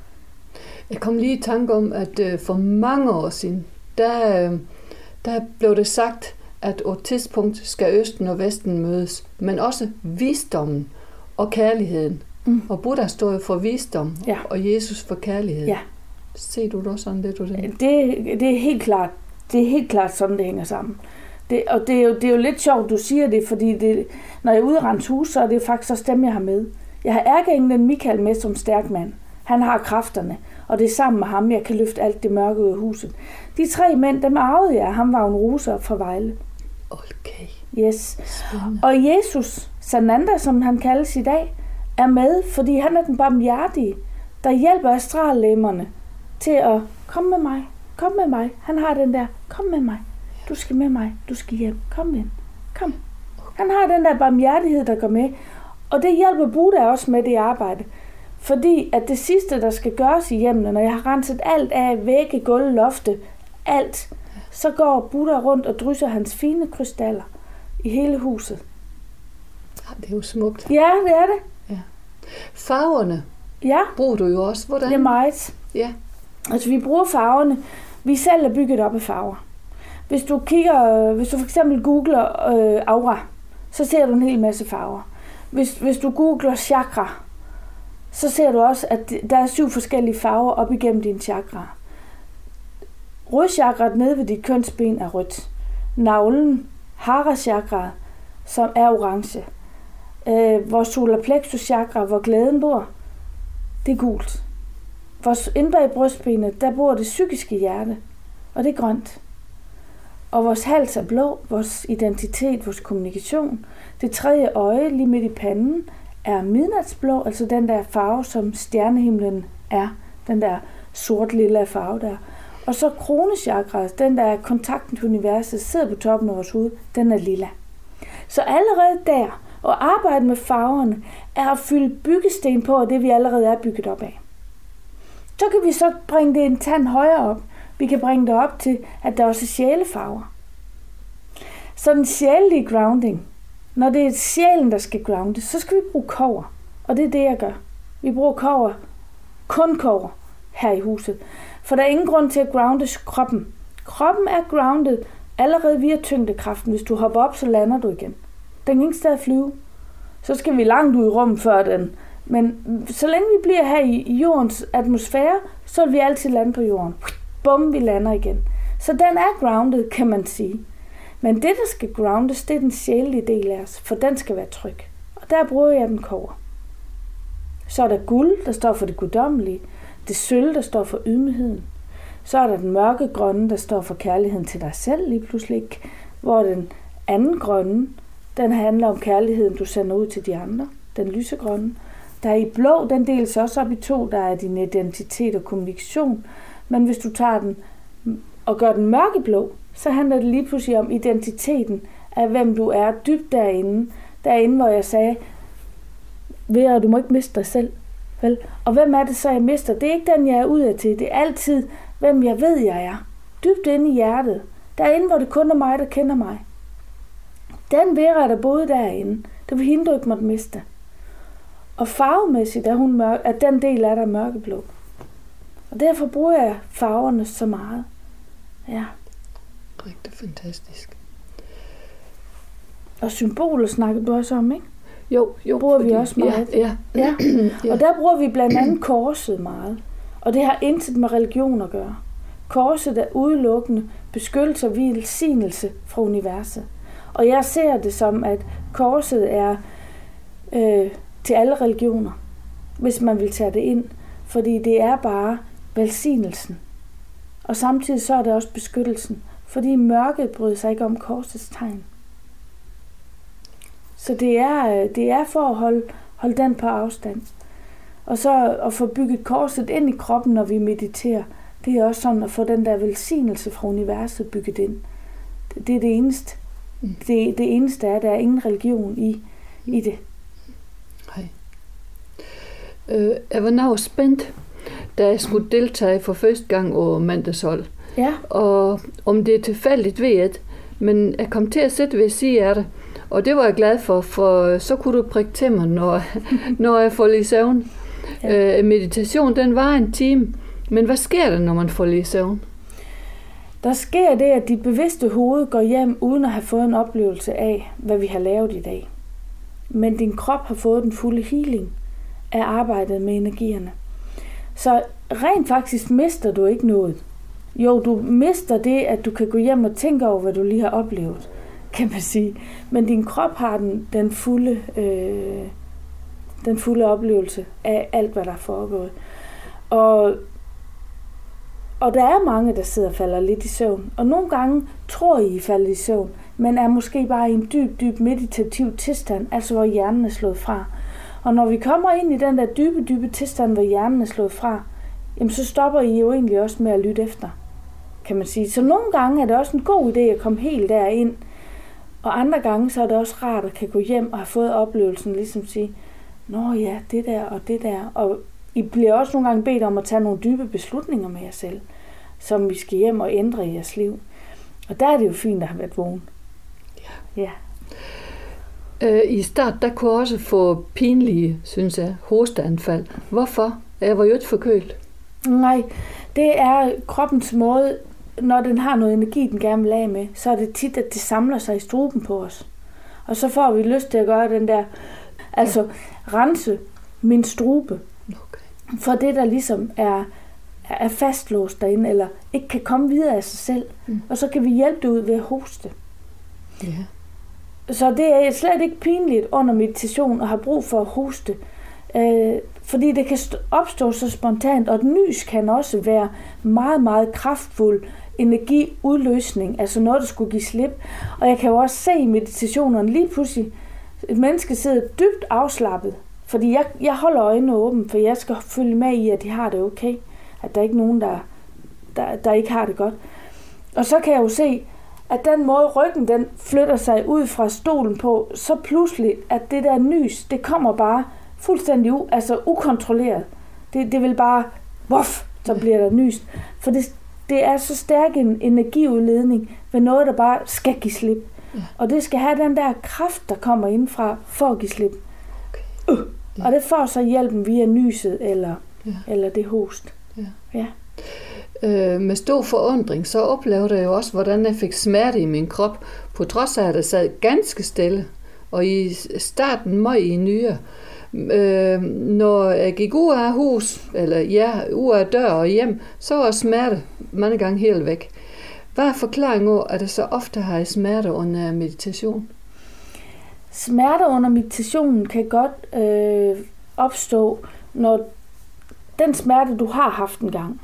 Jeg kom lige i tanke om, at øh, for mange år siden, der, øh, der blev det sagt, at på et tidspunkt skal Østen og Vesten mødes, men også visdommen og kærligheden. Mm. Og Buddha står jo for visdom, ja. Og Jesus for kærlighed. Ja. Ser du det også sådan lidt? Det? Det, det er helt klart. Det er helt klart sådan, det hænger sammen. Det, og det er, jo, det er jo lidt sjovt, du siger det, fordi det, når jeg er ude af Rens hus, så er det faktisk også dem, jeg har med. Jeg har ærkeenglen Michael med som stærk mand. Han har kræfterne, og det er sammen med ham, jeg kan løfte alt det mørke ud af huset. De tre mænd, dem arvede jeg. Han var en ruse fra Vejle. Okay. Yes. Spændende. Og Jesus, Sananda, som han kaldes i dag, er med, fordi han er den barmhjertige, der hjælper astrallæmmerne til at komme med mig, kom med mig. Han har den der, kom med mig, du skal med mig, du skal hjem, kom ind, kom. Han har den der barmhjertighed, der går med, og det hjælper Buddha også med det arbejde. Fordi at det sidste, der skal gøres i hjemmene, når jeg har renset alt af, vægge, gulv, lofte, alt, så går Buddha rundt og drysser hans fine krystaller i hele huset. Det er jo smukt. Ja, det er det. Ja. Farverne ja. bruger du jo også. Hvordan? Det er meget. Ja. Altså vi bruger farverne. Vi selv er bygget op af farver. Hvis du kigger, hvis du for eksempel googler øh, aura, så ser du en hel masse farver. Hvis, hvis du googler chakra, så ser du også, at der er syv forskellige farver op igennem din chakra. Rødchakrat nede ved dit kønsben er rødt. Navlen, hara chakra, som er orange. Øh, vores solar plexus chakra, hvor glæden bor, det er gult. Vores inde bag brystbenet, der bor det psykiske hjerte, og det er grønt. Og vores hals er blå, vores identitet, vores kommunikation. Det tredje øje, lige midt i panden, er midnatsblå, altså den der farve, som stjernehimlen er. Den der sort-lilla farve der. Og så kronechakra, den der kontakten til universet, sidder på toppen af vores hoved, den er lilla. Så allerede der, og arbejde med farverne, er at fylde byggesten på af det, vi allerede er bygget op af. Så kan vi så bringe det en tand højere op. Vi kan bringe det op til, at der også er sjælefarver. Så den sjælelige grounding, når det er sjælen, der skal grounde, så skal vi bruge kobber. Og det er det, jeg gør. Vi bruger kobber, kun kobber, her i huset. For der er ingen grund til at grounde kroppen. Kroppen er grounded allerede via tyngdekraften. Hvis du hopper op, så lander du igen. Den kan ikke stadig flyve. Så skal vi langt ud i rummet før den. Men så længe vi bliver her i jordens atmosfære, så vil vi altid lande på jorden. Bum, vi lander igen. Så den er grounded, kan man sige. Men det, der skal groundes, det er den sjælelige del af os, for den skal være tryg. Og der bruger jeg den kobber. Så er der guld, der står for det guddommelige. Det sølv, der står for ydmygheden. Så er der den mørke grønne, der står for kærligheden til dig selv lige pludselig. Hvor den anden grønne, den handler om kærligheden, du sender ud til de andre. Den lysegrønne. Der er i blå, den deles også op i to, der er din identitet og kommunikation. Men hvis du tager den og gør den mørkeblå, så handler det lige pludselig om identiteten af, hvem du er dybt derinde. Derinde, hvor jeg sagde, Vera, du må ikke miste dig selv. Vel? Og hvem er det så, jeg mister? Det er ikke den, jeg er ude af til. Det er altid, hvem jeg ved, jeg er. Dybt inde i hjertet. Derinde, hvor det kun er mig, der kender mig. Den Vera, der boede derinde, det vil hende, du ikke måtte miste. Og farvemæssigt er, hun mørk, er den del af der mørkeblå. Og derfor bruger jeg farverne så meget. Ja. Rigtig fantastisk. Og symboler snakker du også om, ikke? Jo, jo. Bruger fordi, vi også meget. Ja, ja. ja. Og der bruger vi blandt andet korset meget. Og det har intet med religion at gøre. Korset er udelukkende beskyttelse og velsignelse fra universet. Og jeg ser det som, at korset er øh, til alle religioner, hvis man vil tage det ind. Fordi det er bare velsignelsen. Og samtidig så er det også beskyttelsen. Fordi mørket bryder sig ikke om korsets tegn. Så det er, det er for at holde, holde den på afstand. Og så at få bygget korset ind i kroppen, når vi mediterer, det er også sådan at få den der velsignelse fra universet bygget ind. Det er det eneste. Det, det eneste er, at der er ingen religion i, i det. Nej. Øh, jeg var noget spændt, da jeg skulle deltage for første gang på mandagshold. Ja. Og om det er tilfældigt, ved jeg, men jeg kom til at sætte ved siden af det. Og det var jeg glad for, for så kunne du prikke til mig, når, når jeg faldt i søvn. Ja. Øh, meditation, den var en time. Men hvad sker der, når man falder i søvn? Der sker det, at dit bevidste hoved går hjem, uden at have fået en oplevelse af, hvad vi har lavet i dag. Men din krop har fået den fulde healing af arbejdet med energierne. Så rent faktisk mister du ikke noget. Jo, du mister det, at du kan gå hjem og tænke over, hvad du lige har oplevet, kan man sige. Men din krop har den, den, fulde, øh, den fulde oplevelse af alt, hvad der er foregået. Og, og der er mange, der sidder og falder lidt i søvn. Og nogle gange tror I, I falder i søvn, men er måske bare i en dyb, dyb meditativ tilstand, altså hvor hjernen er slået fra. Og når vi kommer ind i den der dybe, dybe tilstand, hvor hjernen er slået fra, jamen så stopper I jo egentlig også med at lytte efter, kan man sige. Så nogle gange er det også en god idé at komme helt derind, og andre gange så er det også rart at kan gå hjem og have fået oplevelsen, ligesom sige, nå ja, det der og det der. Og I bliver også nogle gange bedt om at tage nogle dybe beslutninger med jer selv, som vi skal hjem og ændre i jeres liv. Og der er det jo fint at have været vågen. Ja. Ja. Øh, I start, der kunne jeg også få pinlige, synes jeg, hosteanfald. Hvorfor? Jeg var jo ikke forkølet. Nej, det er kroppens måde, når den har noget energi, den gerne vil af med, så er det tit, at det samler sig i struben på os. Og så får vi lyst til at gøre den der, altså ja. rense min strube. Okay. For det, der ligesom er, er fastlåst derinde, eller ikke kan komme videre af sig selv. Mm. Og så kan vi hjælpe det ud ved at hoste. Ja. Så det er slet ikke pinligt under meditation at have brug for at hoste. Øh, fordi det kan opstå så spontant, og et nys kan også være meget, meget kraftfuld energiudløsning, altså noget, der skulle give slip. Og jeg kan jo også se i meditationerne lige pludselig, et menneske sidder dybt afslappet, fordi jeg, jeg holder øjnene åbne, for jeg skal følge med i, at de har det okay, at der ikke er nogen, der, der, der ikke har det godt. Og så kan jeg jo se, at den måde ryggen den flytter sig ud fra stolen på, så pludselig, at det der nys, det kommer bare fuldstændig u, altså ukontrolleret. Det, det vil bare, voff, så bliver der nys. For det, det er så stærk en energiudledning ved noget, der bare skal give slip. Ja. Og det skal have den der kraft, der kommer indfra for at give slip. Okay. Uh. Ja. Og det får så hjælpen via nyset eller, ja. eller det host. Ja. Ja. Øh, med stor forundring, så oplevede jeg jo også, hvordan jeg fik smerte i min krop, på trods af, at jeg sad ganske stille, og i starten meget i nyere. Øh, når jeg gik ud af hus, eller ja, ud af dør og hjem, så var smerte mange gange helt væk. Hvad er forklaringen over, at jeg så ofte har smerte under meditation? Smerte under meditationen kan godt øh, opstå, når den smerte, du har haft en gang,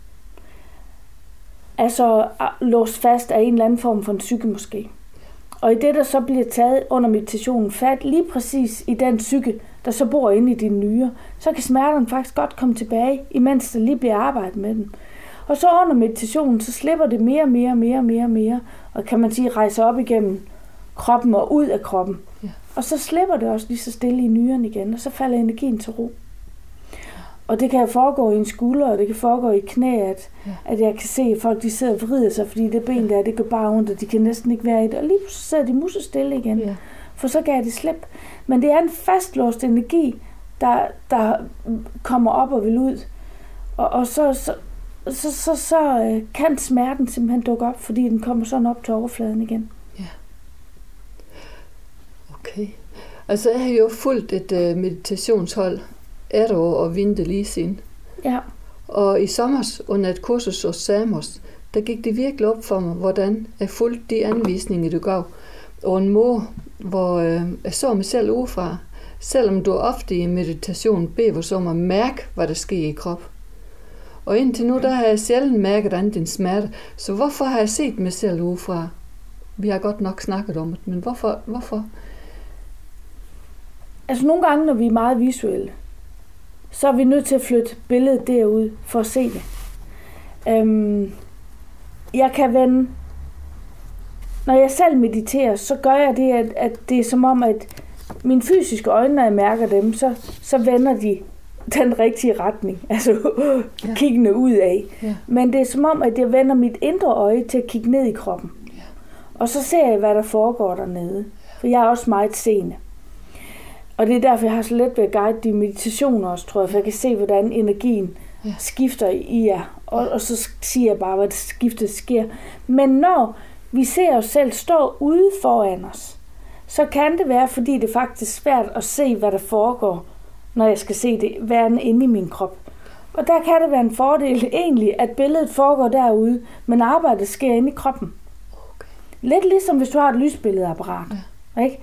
altså låst fast af en eller anden form for en psyke måske. Og i det, der så bliver taget under meditationen fat, lige præcis i den psyke, der så bor inde i dine nyrer, så kan smerterne faktisk godt komme tilbage, imens der lige bliver arbejdet med den. Og så under meditationen, så slipper det mere, mere, mere, mere, mere, og kan man sige, rejser op igennem kroppen og ud af kroppen. Ja. Og så slipper det også lige så stille i nyrerne igen, og så falder energien til ro. Og det kan foregå i en skulder, og det kan foregå i knæ, at, ja. at jeg kan se, at folk de sidder og vrider sig, fordi det ben der, det går bare ondt, og de kan næsten ikke være i det. Og lige så sidder de musestille igen, ja. For så gav det slip. Men det er en fastlåst energi, der, der kommer op og vil ud. Og, og så, så, så, så, så kan smerten simpelthen dukke op, fordi den kommer sådan op til overfladen igen. Ja. Okay. Altså, jeg har jo fulgt et uh, meditationshold et år og vinte lige siden. Ja. Og i sommer under et kursus hos Samos, der gik det virkelig op for mig, hvordan jeg fulgte de anvisninger, du gav. Og en måde, hvor øh, jeg så mig selv udefra. Selvom du ofte i meditation beder os om at mærke, hvad der sker i krop. Og indtil nu, der har jeg sjældent mærket andet end smerte. Så hvorfor har jeg set mig selv udefra? Vi har godt nok snakket om det, men hvorfor? hvorfor? Altså nogle gange, når vi er meget visuelle, så er vi nødt til at flytte billedet derud for at se det. Øhm, jeg kan vende, når jeg selv mediterer, så gør jeg det, at, at det er som om, at mine fysiske øjne, når jeg mærker dem, så, så vender de den rigtige retning, altså ja. kiggende ud af. Ja. Men det er som om, at jeg vender mit indre øje til at kigge ned i kroppen. Ja. Og så ser jeg, hvad der foregår dernede. For jeg er også meget seende. Og det er derfor, jeg har så let ved at guide de meditationer også, tror jeg, for jeg kan se, hvordan energien ja. skifter i jer. Og, og så siger jeg bare, hvad det skiftet sker. Men når vi ser os selv stå ude foran os, så kan det være, fordi det faktisk er svært at se, hvad der foregår, når jeg skal se det være inde i min krop. Og der kan det være en fordel egentlig, at billedet foregår derude, men arbejdet sker inde i kroppen. Okay. Lidt ligesom hvis du har et lysbilledapparat. Ja. Ikke?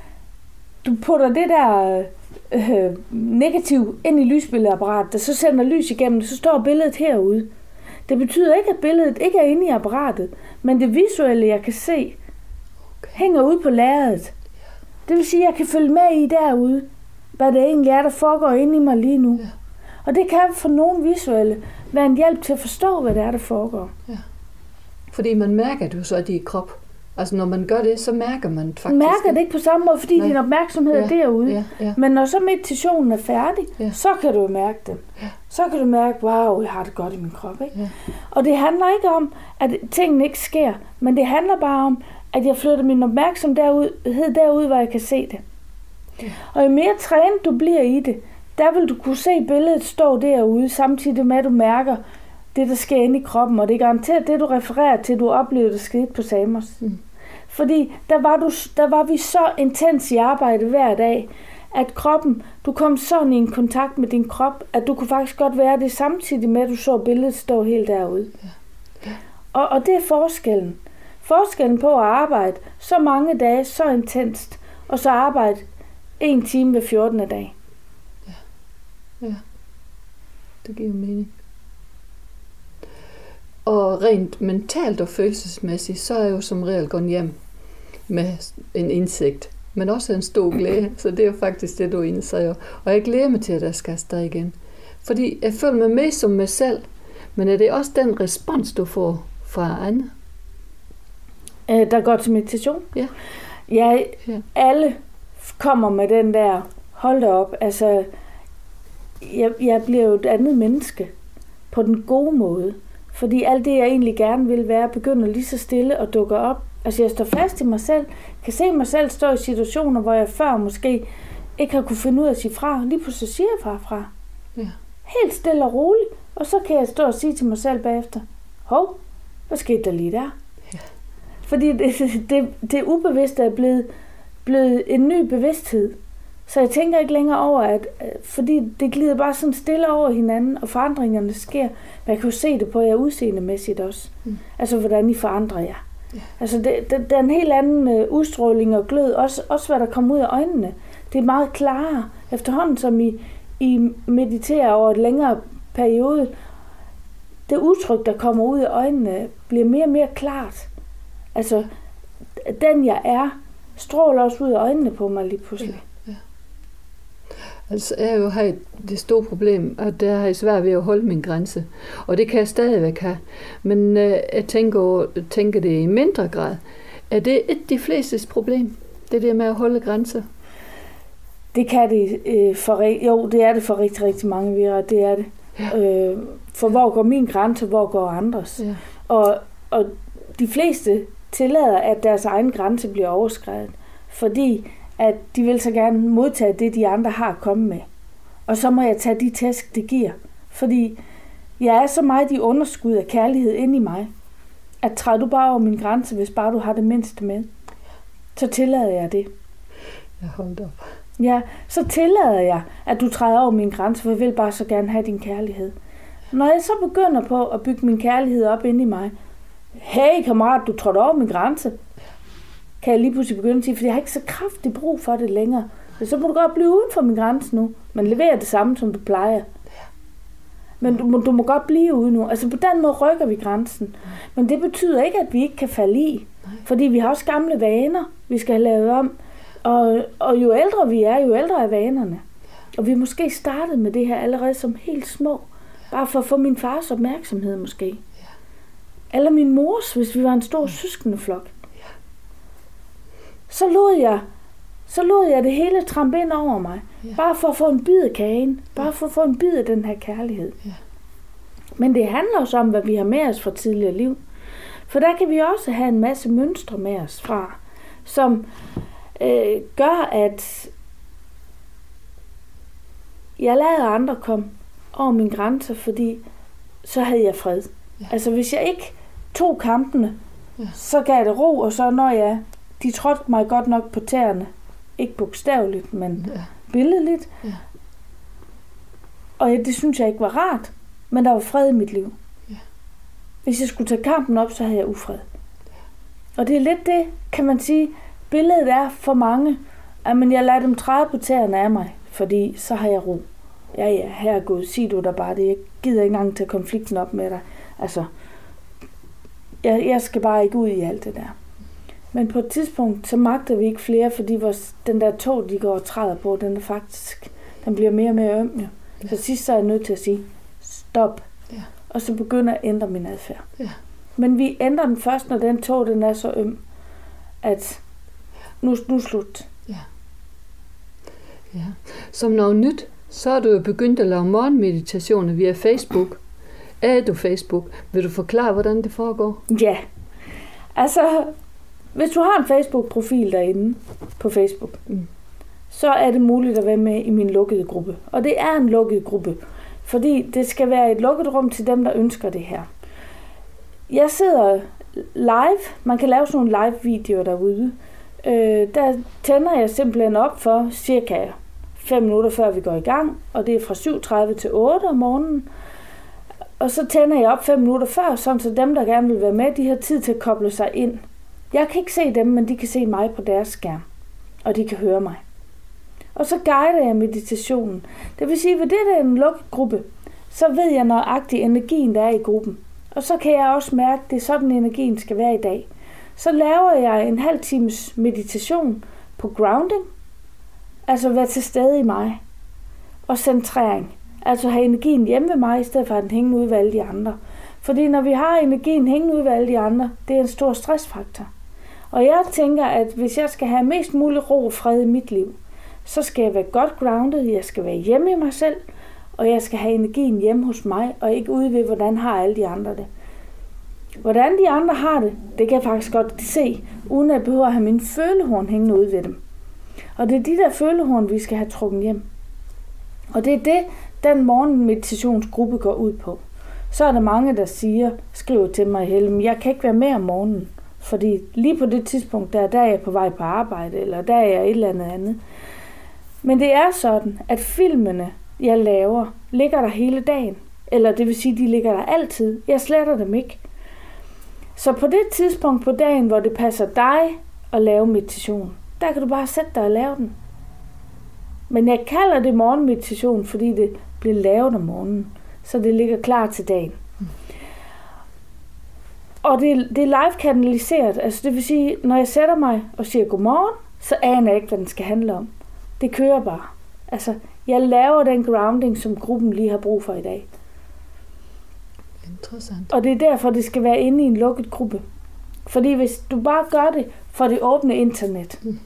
Du putter det der øh, negativ ind i lysbillederapparatet, der så sender lys igennem, så står billedet herude. Det betyder ikke, at billedet ikke er inde i apparatet, men det visuelle, jeg kan se, okay. hænger ude på lærredet. Det vil sige, at jeg kan følge med i derude, hvad det egentlig er, der foregår inde i mig lige nu. Ja. Og det kan for nogle visuelle være en hjælp til at forstå, hvad det er, der foregår. Ja. Fordi man mærker det jo så, at det er krop. Altså når man gør det, så mærker man faktisk. Man mærker det ikke på samme måde, fordi Nej. din opmærksomhed ja. er derude. Ja. Ja. Men når så meditationen er færdig, ja. så kan du mærke den. Ja. Så kan du mærke, wow, jeg har det godt i min krop. Ikke? Ja. Og det handler ikke om, at tingene ikke sker, men det handler bare om, at jeg flytter min opmærksomhed derud, hvor jeg kan se det. Ja. Og jo mere trænet du bliver i det, der vil du kunne se billedet stå derude, samtidig med at du mærker det, der sker inde i kroppen. Og det er garanteret det, du refererer til, du oplevede, der skete på Samos. Mm. Fordi der var, du, der var vi så intens i arbejde hver dag, at kroppen, du kom sådan i en kontakt med din krop, at du kunne faktisk godt være det samtidig med, at du så billedet stå helt derude. Ja. Ja. Og, og det er forskellen. Forskellen på at arbejde så mange dage, så intenst, og så arbejde en time hver fjortende dag. Ja, ja. Det giver mening. Og rent mentalt og følelsesmæssigt, så er jeg jo som regel gået hjem med en indsigt, men også en stor glæde. Så det er jo faktisk det, du indser. Og jeg glæder mig til, at jeg skal afsted igen. Fordi jeg føler mig med som mig selv, men er det også den respons, du får fra andre? Der går til meditation? Ja. Jeg, ja. Alle kommer med den der, hold da op, altså, jeg, jeg bliver jo et andet menneske på den gode måde. Fordi alt det, jeg egentlig gerne vil være, begynder lige så stille og dukker op. Altså, jeg står fast i mig selv, kan se mig selv stå i situationer, hvor jeg før måske ikke har kunne finde ud af at sige fra. Lige pludselig siger jeg fra fra. Ja. Helt stille og roligt. Og så kan jeg stå og sige til mig selv bagefter, hov, hvad skete der lige der? Ja. Fordi det, det, det ubevidste er blevet, blevet en ny bevidsthed. Så jeg tænker ikke længere over, at fordi det glider bare sådan stille over hinanden, og forandringerne sker. Men jeg kan jo se det på jer udseendemæssigt også. Mm. Altså, hvordan I forandrer jer. Ja. Altså, det, det, der er en helt anden uh, udstråling og glød. Også, også hvad der kommer ud af øjnene. Det er meget klarere. Efterhånden, som I, I mediterer over et længere periode, det udtryk, der kommer ud af øjnene, bliver mere og mere klart. Altså, den jeg er, stråler også ud af øjnene på mig lige pludselig. Ja. Altså, jeg jo har det store problem, at der har jeg svært ved at holde min grænse. Og det kan jeg stadigvæk have. Men øh, jeg tænker, tænker det i mindre grad. Er det et de flestes problem? Det der med at holde grænser? Det kan det øh, for... Jo, det er det for rigtig, rigtig mange virker. Det er det. Ja. Øh, for hvor går min grænse, hvor går andres? Ja. Og, og de fleste tillader, at deres egen grænse bliver overskredet. Fordi at de vil så gerne modtage det, de andre har kommet med. Og så må jeg tage de tæsk, det giver. Fordi jeg er så meget i underskud af kærlighed inde i mig, at træder du bare over min grænse, hvis bare du har det mindste med, så tillader jeg det. Jeg holdt op. Ja, så tillader jeg, at du træder over min grænse, for jeg vil bare så gerne have din kærlighed. Når jeg så begynder på at bygge min kærlighed op inde i mig, hey kammerat, du trådte over min grænse, kan jeg lige pludselig begynde at sige, for jeg har ikke så kraftig brug for det længere. Så må du godt blive uden for min grænse nu, men leverer det samme, som du plejer. Men du må, du må godt blive ude nu. Altså på den måde rykker vi grænsen. Men det betyder ikke, at vi ikke kan falde i. Fordi vi har også gamle vaner, vi skal have lavet om. Og, og jo ældre vi er, jo ældre er vanerne. Og vi måske startede med det her allerede som helt små. Bare for at få min fars opmærksomhed måske. Eller min mors, hvis vi var en stor søskendeflok. Så lod jeg, så lod jeg det hele trampe ind over mig. Bare for at få en bid af kagen. Bare for at få en bid af den her kærlighed. Men det handler også om, hvad vi har med os fra tidligere liv. For der kan vi også have en masse mønstre med os fra, som øh, gør, at jeg lader andre komme over mine grænser, fordi så havde jeg fred. Ja. Altså hvis jeg ikke tog kampene, ja. så gav det ro, og så når jeg, de trådte mig godt nok på tæerne, ikke bogstaveligt, men ja. billedligt, ja. og det synes jeg ikke var rart, men der var fred i mit liv. Ja. Hvis jeg skulle tage kampen op, så havde jeg ufred. Ja. Og det er lidt det, kan man sige, billedet er for mange, at men jeg lader dem træde på tæerne af mig, fordi så har jeg ro. Ja, ja, herregud, sig du der bare det. Jeg gider ikke engang tage konflikten op med dig. Altså, jeg, jeg skal bare ikke ud i alt det der. Men på et tidspunkt, så magter vi ikke flere, fordi vores, den der tog, de går og træder på, den er faktisk, den bliver mere og mere øm. Ja. Ja. Så sidst så er jeg nødt til at sige, stop. Ja. Og så begynder jeg at ændre min adfærd. Ja. Men vi ændrer den først, når den tog, den er så øm, at nu, nu slut. Ja. Ja. Som noget nyt, så er du jo begyndt at lave morgenmeditationer via Facebook. Er du Facebook? Vil du forklare, hvordan det foregår? Ja. Altså, hvis du har en Facebook-profil derinde på Facebook, mm. så er det muligt at være med i min lukkede gruppe. Og det er en lukket gruppe, fordi det skal være et lukket rum til dem, der ønsker det her. Jeg sidder live. Man kan lave sådan nogle live-videoer derude. Øh, der tænder jeg simpelthen op for cirka fem minutter før vi går i gang, og det er fra syv tredive til otte om morgenen. Og så tænder jeg op fem minutter før, sådan så dem, der gerne vil være med, de har tid til at koble sig ind. Jeg kan ikke se dem, men de kan se mig på deres skærm, og de kan høre mig. Og så guider jeg meditationen. Det vil sige, at ved det der er en lukket gruppe, så ved jeg nøjagtigt energien, der er i gruppen. Og så kan jeg også mærke, at det er sådan, energien skal være i dag. Så laver jeg en halv times meditation på grounding, altså være til stede i mig, og centrering. Altså have energien hjemme ved mig, i stedet for at den hænger ude ved alle de andre. Fordi når vi har energien hængende ude ved alle de andre, det er en stor stressfaktor. Og jeg tænker, at hvis jeg skal have mest mulig ro og fred i mit liv, så skal jeg være godt grounded, jeg skal være hjemme i mig selv, og jeg skal have energien hjemme hos mig, og ikke ude ved, hvordan har alle de andre det. Hvordan de andre har det, det kan jeg faktisk godt se, uden at jeg behøver at have min følehorn hængende ude ved dem. Og det er de der følehorn, vi skal have trukket hjem. Og det er det, den morgenmeditationsgruppe går ud på. Så er der mange, der siger, skriver til mig, Helle, jeg kan ikke være med om morgenen, fordi lige på det tidspunkt, der, der er jeg på vej på arbejde, eller der er jeg et eller andet andet. Men det er sådan, at filmene, jeg laver, ligger der hele dagen. Eller det vil sige, de ligger der altid. Jeg sletter dem ikke. Så på det tidspunkt på dagen, hvor det passer dig at lave meditation, der kan du bare sætte dig og lave den. Men jeg kalder det morgenmeditation, fordi det bliver lavet om morgenen, så det ligger klar til dagen. Og det, det er live-kanaliseret, altså det vil sige, når jeg sætter mig og siger godmorgen, så aner jeg ikke, hvad den skal handle om. Det kører bare. Altså, jeg laver den grounding, som gruppen lige har brug for i dag. Interessant. Og det er derfor, det skal være inde i en lukket gruppe. Fordi hvis du bare gør det for det åbne internet, mm.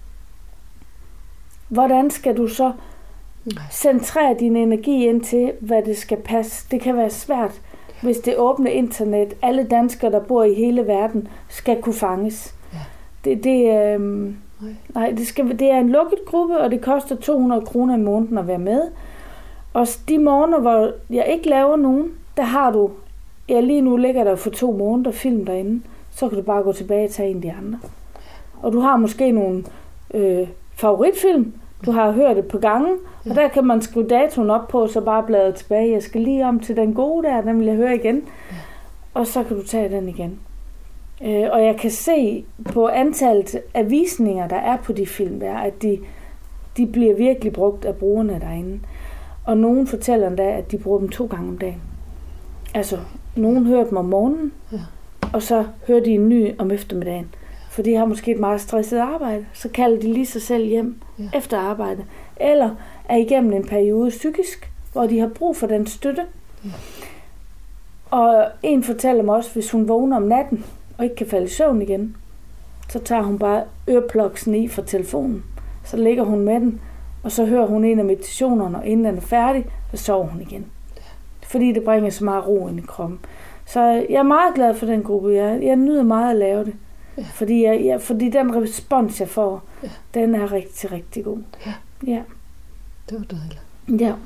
hvordan skal du så centrere din energi ind til, hvad det skal passe? Det kan være svært, hvis det åbne internet, alle danskere, der bor i hele verden, skal kunne fanges. Ja. Det, det, øhm, nej. Nej, det, skal, det er en lukket gruppe, og det koster to hundrede kroner i måneden at være med. Og de måneder, hvor jeg ikke laver nogen, der har du, ja lige nu ligger der for to måneder film derinde, så kan du bare gå tilbage og tage en af de andre. Og du har måske nogle øh, favoritfilm. Du har hørt det på gangen, ja. Og der kan man skrive datoen op på, så bare bladre tilbage. Jeg skal lige om til den gode der, den vil jeg høre igen. Ja. Og så kan du tage den igen. Øh, og jeg kan se på antallet af visninger, der er på de film der, at de, de bliver virkelig brugt af brugerne derinde. Og nogen fortæller endda, at de bruger dem to gange om dagen. Altså, nogen hører dem om morgenen, ja. Og så hører de en ny om eftermiddagen. For de har måske et meget stresset arbejde, så kalder de lige sig selv hjem ja. Efter arbejde. Eller er igennem en periode psykisk, hvor de har brug for den støtte. Ja. Og en fortæller mig også, hvis hun vågner om natten og ikke kan falde i søvn igen, så tager hun bare øreplugsen i fra telefonen. Så ligger hun med den, og så hører hun en af meditationerne, og inden den er færdig, så sover hun igen. Ja. Fordi det bringer så meget ro ind i kroppen. Så jeg er meget glad for den gruppe. Jeg, jeg nyder meget at lave det. Ja. Fordi, jeg, jeg, fordi den respons, jeg får, ja. Den er rigtig, rigtig god. Ja. Ja. Det var dejligt. Ja.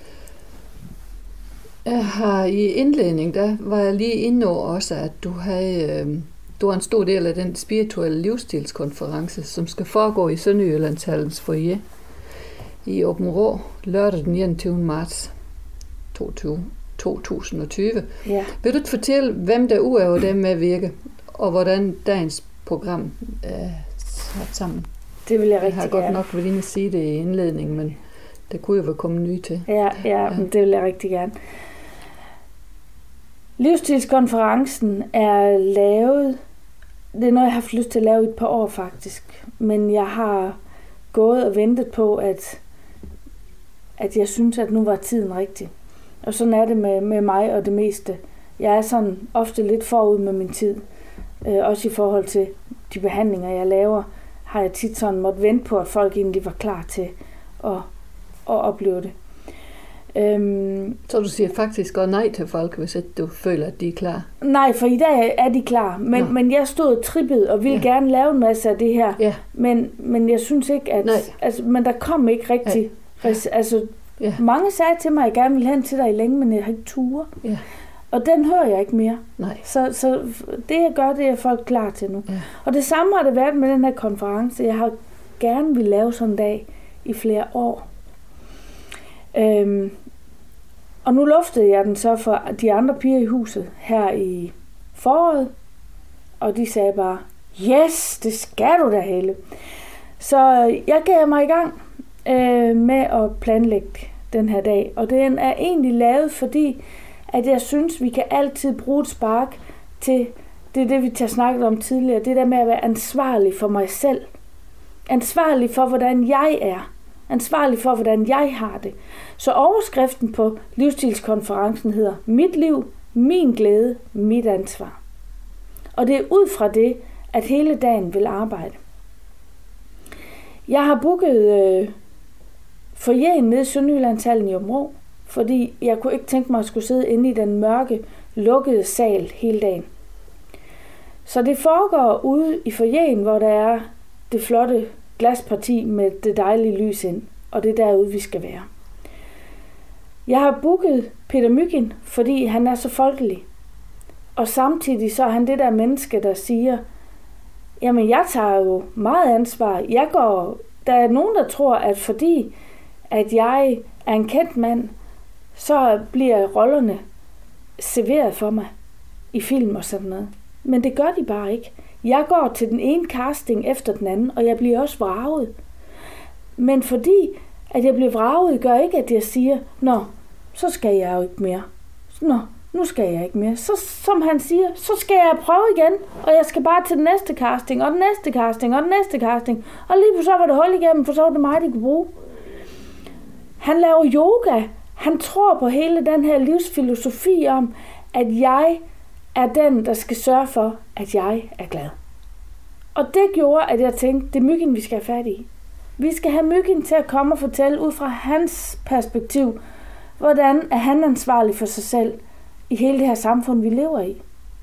Jeg har i indledning, der var jeg lige inde over også, at du havde, øh, du var en stor del af den spirituelle livsstilskonference, som skal foregå i Sønderjyllandshallens foyer i Aabenraa lørdag den enogtyvende marts to tusind og tyve. Ja. Vil du fortælle, hvem der udover dem medvirker, og hvordan dagens program er sat sammen? Det vil jeg rigtig gerne. Jeg har godt nok været inde at sige det i indledningen, men det kunne jo være kommet nye til. Ja, ja, ja. Men det vil jeg rigtig gerne. Livsstilskonferencen er lavet, det er noget, jeg har haft lyst til at lave i et par år faktisk, men jeg har gået og ventet på, at, at jeg synes, at nu var tiden rigtig. Og sådan er det med, med mig og det meste. Jeg er sådan ofte lidt forud med min tid. Øh, også i forhold til de behandlinger, jeg laver, har jeg tit sådan måtte vente på, at folk egentlig var klar til at, at opleve det. Øhm, Så du siger faktisk godt nej til folk, hvis ikke du føler, at de er klar? Nej, for i dag er de klar. Men, men jeg stod og trippede og ville ja. Gerne lave en masse af det her. Ja. Men, men jeg synes ikke, at... Altså, men der kom ikke rigtig... Ja. Altså, ja. Mange sagde til mig, at jeg gerne ville hen til dig i længe, men jeg har ikke ture. Ja. Og den hører jeg ikke mere. Nej. Så, så det jeg gør, det er folk klar til nu. Ja. Og det samme har det været med den her konference. Jeg har gerne ville lave sådan en dag i flere år. Øhm, og nu luftede jeg den så for de andre piger i huset her i foråret. Og de sagde bare, yes, det skal du da, Helle. Så jeg gav mig i gang øh, med at planlægge den her dag. Og den er egentlig lavet, fordi at jeg synes, vi kan altid bruge et spark til, det er det, vi har snakket om tidligere, det der med at være ansvarlig for mig selv. Ansvarlig for, hvordan jeg er. Ansvarlig for, hvordan jeg har det. Så overskriften på livsstilskonferencen hedder, mit liv, min glæde, mit ansvar. Og det er ud fra det, at hele dagen vil arbejde. Jeg har booket øh, foyeren nede i Sønderjyllandshallen i Aabenraa, fordi jeg kunne ikke tænke mig at skulle sidde inde i den mørke, lukkede sal hele dagen. Så det foregår ude i foyeren, hvor der er det flotte glasparti med det dejlige lys ind, og det er derude, vi skal være. Jeg har booket Peter Mygind, fordi han er så folkelig. Og samtidig så er han det der menneske, der siger, jamen jeg tager jo meget ansvar. Jeg går, der er nogen, der tror, at fordi at jeg er en kendt mand, så bliver rollerne serveret for mig i film og sådan noget. Men det gør de bare ikke. Jeg går til den ene casting efter den anden, og jeg bliver også vraget. Men fordi at jeg bliver vraget, gør ikke, at jeg siger, nå, så skal jeg jo ikke mere. Nå, nu skal jeg ikke mere. Så som han siger, så skal jeg prøve igen, og jeg skal bare til den næste casting, og den næste casting, og den næste casting. Og lige på så var det hul igennem, for så var det mig, de kunne bruge. Han laver yoga. Han tror på hele den her livsfilosofi om, at jeg er den, der skal sørge for, at jeg er glad. Og det gjorde, at jeg tænkte, det er Mygind, vi skal have fat i. Vi skal have Mygind til at komme og fortælle ud fra hans perspektiv, hvordan er han ansvarlig for sig selv i hele det her samfund, vi lever i.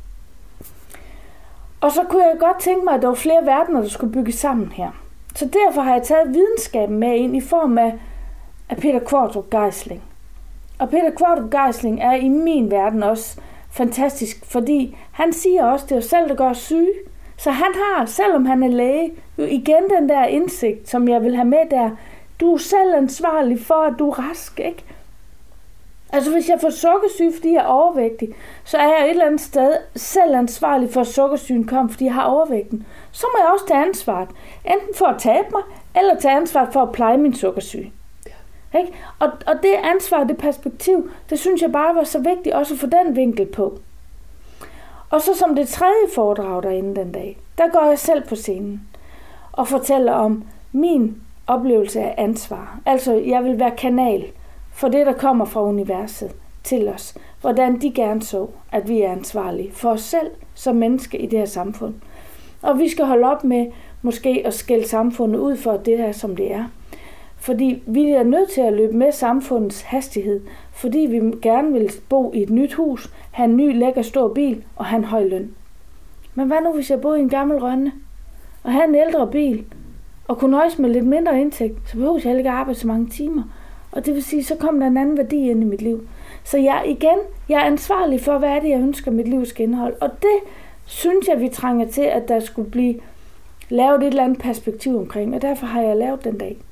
Og så kunne jeg godt tænke mig, at der var flere verdener, der skulle bygges sammen her. Så derfor har jeg taget videnskaben med ind i form af, af Peter Qvortrup Geisling. Og Peter Qvortrup Geisling er i min verden også fantastisk, fordi han siger også, det er jo selv, der gør syge. Så han har, selvom han er læge, jo igen den der indsigt, som jeg vil have med der. Du er selv ansvarlig for, at du er rask, ikke? Altså hvis jeg får sukkersyge, fordi jeg er overvægtig, så er jeg et eller andet sted selv ansvarlig for, at sukkersygen kom, fordi jeg har overvægten. Så må jeg også tage ansvaret. Enten for at tabe mig, eller tage ansvaret for at pleje min sukkersyge. Ja. Ikke? Og, og det ansvar, det perspektiv, det synes jeg bare var så vigtigt også at få den vinkel på. Og så som det tredje foredrag derinde den dag, der går jeg selv på scenen og fortæller om min oplevelse af ansvar. Altså jeg vil være kanal for det, der kommer fra universet til os. Hvordan de gerne så, at vi er ansvarlige for os selv som menneske i det her samfund. Og vi skal holde op med måske at skælde samfundet ud for det her, som det er. Fordi vi er nødt til at løbe med samfundets hastighed, fordi vi gerne vil bo i et nyt hus, have en ny, lækker, stor bil og have en høj løn. Men hvad nu, hvis jeg boede i en gammel Rønne og have en ældre bil og kunne nøjes med lidt mindre indtægt, så behøver jeg ikke arbejde så mange timer. Og det vil sige, så kommer der en anden værdi ind i mit liv. Så jeg igen, jeg er ansvarlig for, hvad er det, jeg ønsker, mit liv skal indeholde. Og det synes jeg, vi trænger til, at der skulle blive lavet et eller andet perspektiv omkring. Og derfor har jeg lavet den dag.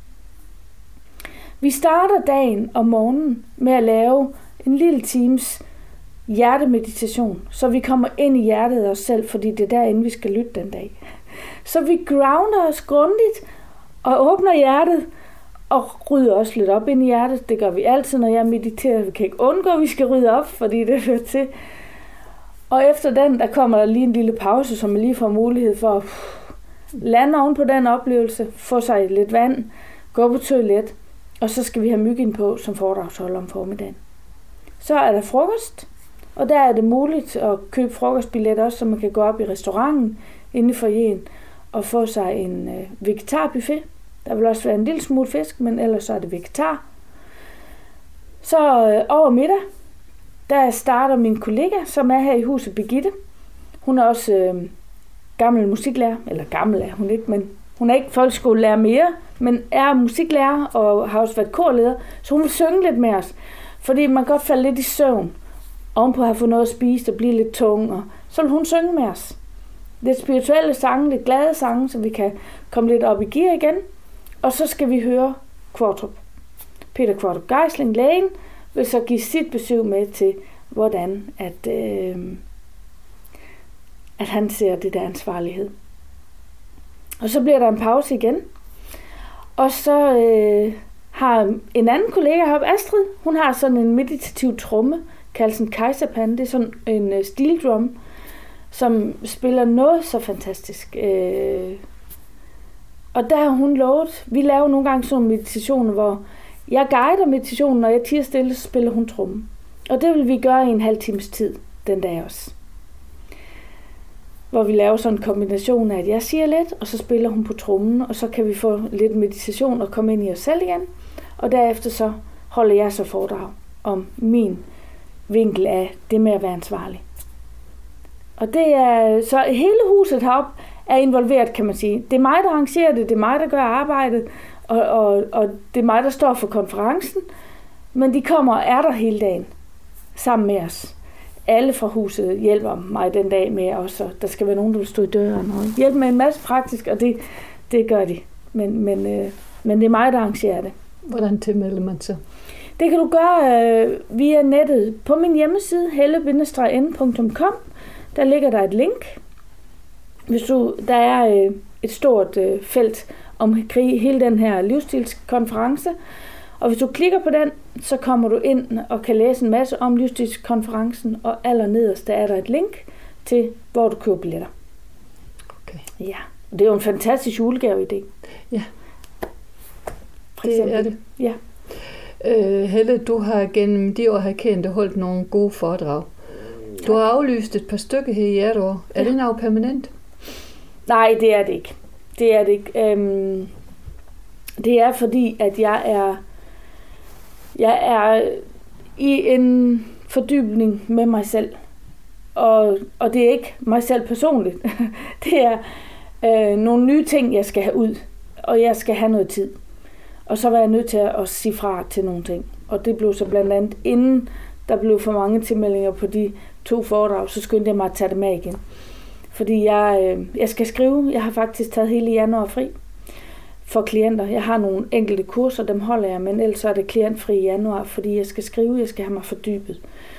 Vi starter dagen om morgenen med at lave en lille times hjertemeditation, så vi kommer ind i hjertet af os selv, fordi det er derinde, vi skal lytte den dag. Så vi grounder os grundigt og åbner hjertet, og rydder også lidt op ind i hjertet. Det gør vi altid, når jeg mediterer. Vi kan ikke undgå, at vi skal rydde op, fordi det hører til. Og efter den, der kommer der lige en lille pause, så man lige får mulighed for at lande oven på den oplevelse, få sig lidt vand, gå på toilet, og så skal vi have myggen på som foredragsholder om formiddagen. Så er der frokost, og der er det muligt at købe frokostbillet også, så man kan gå op i restauranten inde i foyeren og få sig en øh, vegetarbuffet. Der vil også være en lille smule fisk, men ellers så er det vegetar. Så øh, over middag, der starter min kollega, som er her i huset, Birgitte. Hun er også øh, gammel musiklærer, eller gammel er hun ikke, men hun er ikke folkeskolelærer mere, men er musiklærer og har også været korleder, så hun vil synge lidt med os. Fordi man godt falde lidt i søvn, ovenpå at have fået noget at spise og blive lidt tung, og så vil hun synge med os. Lidt spirituelle sange, lidt glade sange, så vi kan komme lidt op i gear igen. Og så skal vi høre Qvortrup. Peter Qvortrup Geisling, lægen, vil så give sit besøg med til, hvordan at, øh, at han ser det der ansvarlighed. Og så bliver der en pause igen. Og så øh, har en anden kollega heroppe, Astrid, hun har sådan en meditativ tromme, kaldt en kejserpande. Det er sådan en øh, steel drum, som spiller noget så fantastisk. Øh, Og der har hun lovet, vi laver nogle gange sådan nogle meditationer, hvor jeg guider meditationen, når jeg tiger stille, så spiller hun trommen. Og det vil vi gøre i en halv times tid, den dag også. Hvor vi laver sådan en kombination af, at jeg siger lidt, og så spiller hun på trommen, og så kan vi få lidt meditation og komme ind i os selv igen. Og derefter så holder jeg så foredrag om min vinkel af det med at være ansvarlig. Og det er, så hele huset heroppe er involveret, kan man sige. Det er mig, der arrangerer det, det er mig, der gør arbejdet, og, og, og det er mig, der står for konferencen. Men de kommer og er der hele dagen, sammen med os. Alle fra huset hjælper mig den dag med også. Der skal være nogen, der vil stå i døren og hjælpe med en masse praktisk, og det, det gør de. Men, men, øh, men det er mig, der arrangerer det. Hvordan tilmelder man sig? Det kan du gøre øh, via nettet. På min hjemmeside, helle bindestreg n punktum com, der ligger der et link. Hvis du, der er øh, et stort øh, felt omkring hele den her livsstilskonference, og hvis du klikker på den, så kommer du ind og kan læse en masse om livsstilskonferencen, og allernederst der er der et link til, hvor du køber billetter. Okay. Ja, og det er jo en fantastisk julegave-idé. Ja, det er det. Ja. Øh, Helle, du har gennem de år her kendt og holdt nogle gode foredrag. Du har aflyst et par stykker her i et år. Er ja. det noget permanent? Nej, det er det ikke. Det er det ikke. Øhm, det er fordi, at jeg er, jeg er i en fordybning med mig selv. Og, og det er ikke mig selv personligt. Det er øh, nogle nye ting, jeg skal have ud. Og jeg skal have noget tid. Og så var jeg nødt til at, at sige fra til nogle ting. Og det blev så blandt andet, inden der blev for mange tilmeldinger på de to foredrag, så skyndte jeg mig at tage det med igen. Fordi jeg, øh, jeg skal skrive. Jeg har faktisk taget hele januar fri for klienter. Jeg har nogle enkelte kurser, dem holder jeg, men ellers er det klientfri i januar, fordi jeg skal skrive, jeg skal have mig fordybet.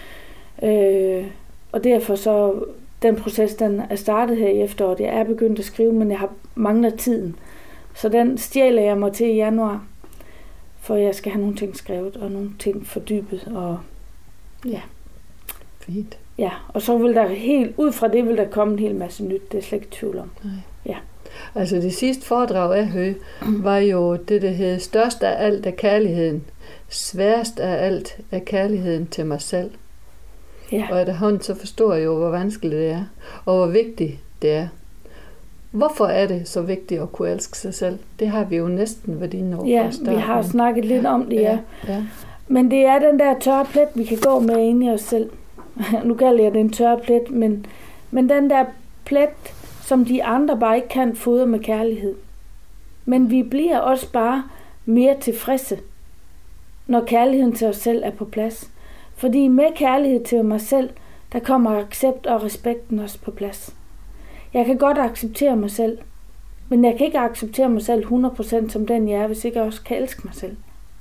Øh, og derfor så, den proces, den er startet her i efteråret. Jeg er begyndt at skrive, men jeg har mangler tiden. Så den stjæler jeg mig til i januar, for jeg skal have nogle ting skrevet, og nogle ting fordybet, og ja. Fint. Ja, og så vil der helt, ud fra det vil der komme en hel masse nyt, det er slet ikke tvivl om. Nej. Ja. Altså det sidste foredrag jeg hørte, var jo det, der hed størst af alt af kærligheden, sværest af alt af kærligheden til mig selv. Ja. Og efterhånden så forstår jeg jo, hvor vanskeligt det er, og hvor vigtigt det er. Hvorfor er det så vigtigt at kunne elske sig selv? Det har vi jo næsten været inde over. Ja, vi har snakket lidt om det, ja. ja. ja. Men det er den der tørre plet, vi kan gå med inde i os selv. Nu kalder jeg det en tørre plet, men, men den der plet, som de andre bare ikke kan fodre med kærlighed. Men vi bliver også bare mere tilfredse, når kærligheden til os selv er på plads. Fordi med kærlighed til mig selv, der kommer accept og respekten også på plads. Jeg kan godt acceptere mig selv, men jeg kan ikke acceptere mig selv hundrede procent som den jeg er, hvis ikke jeg også kan elske mig selv.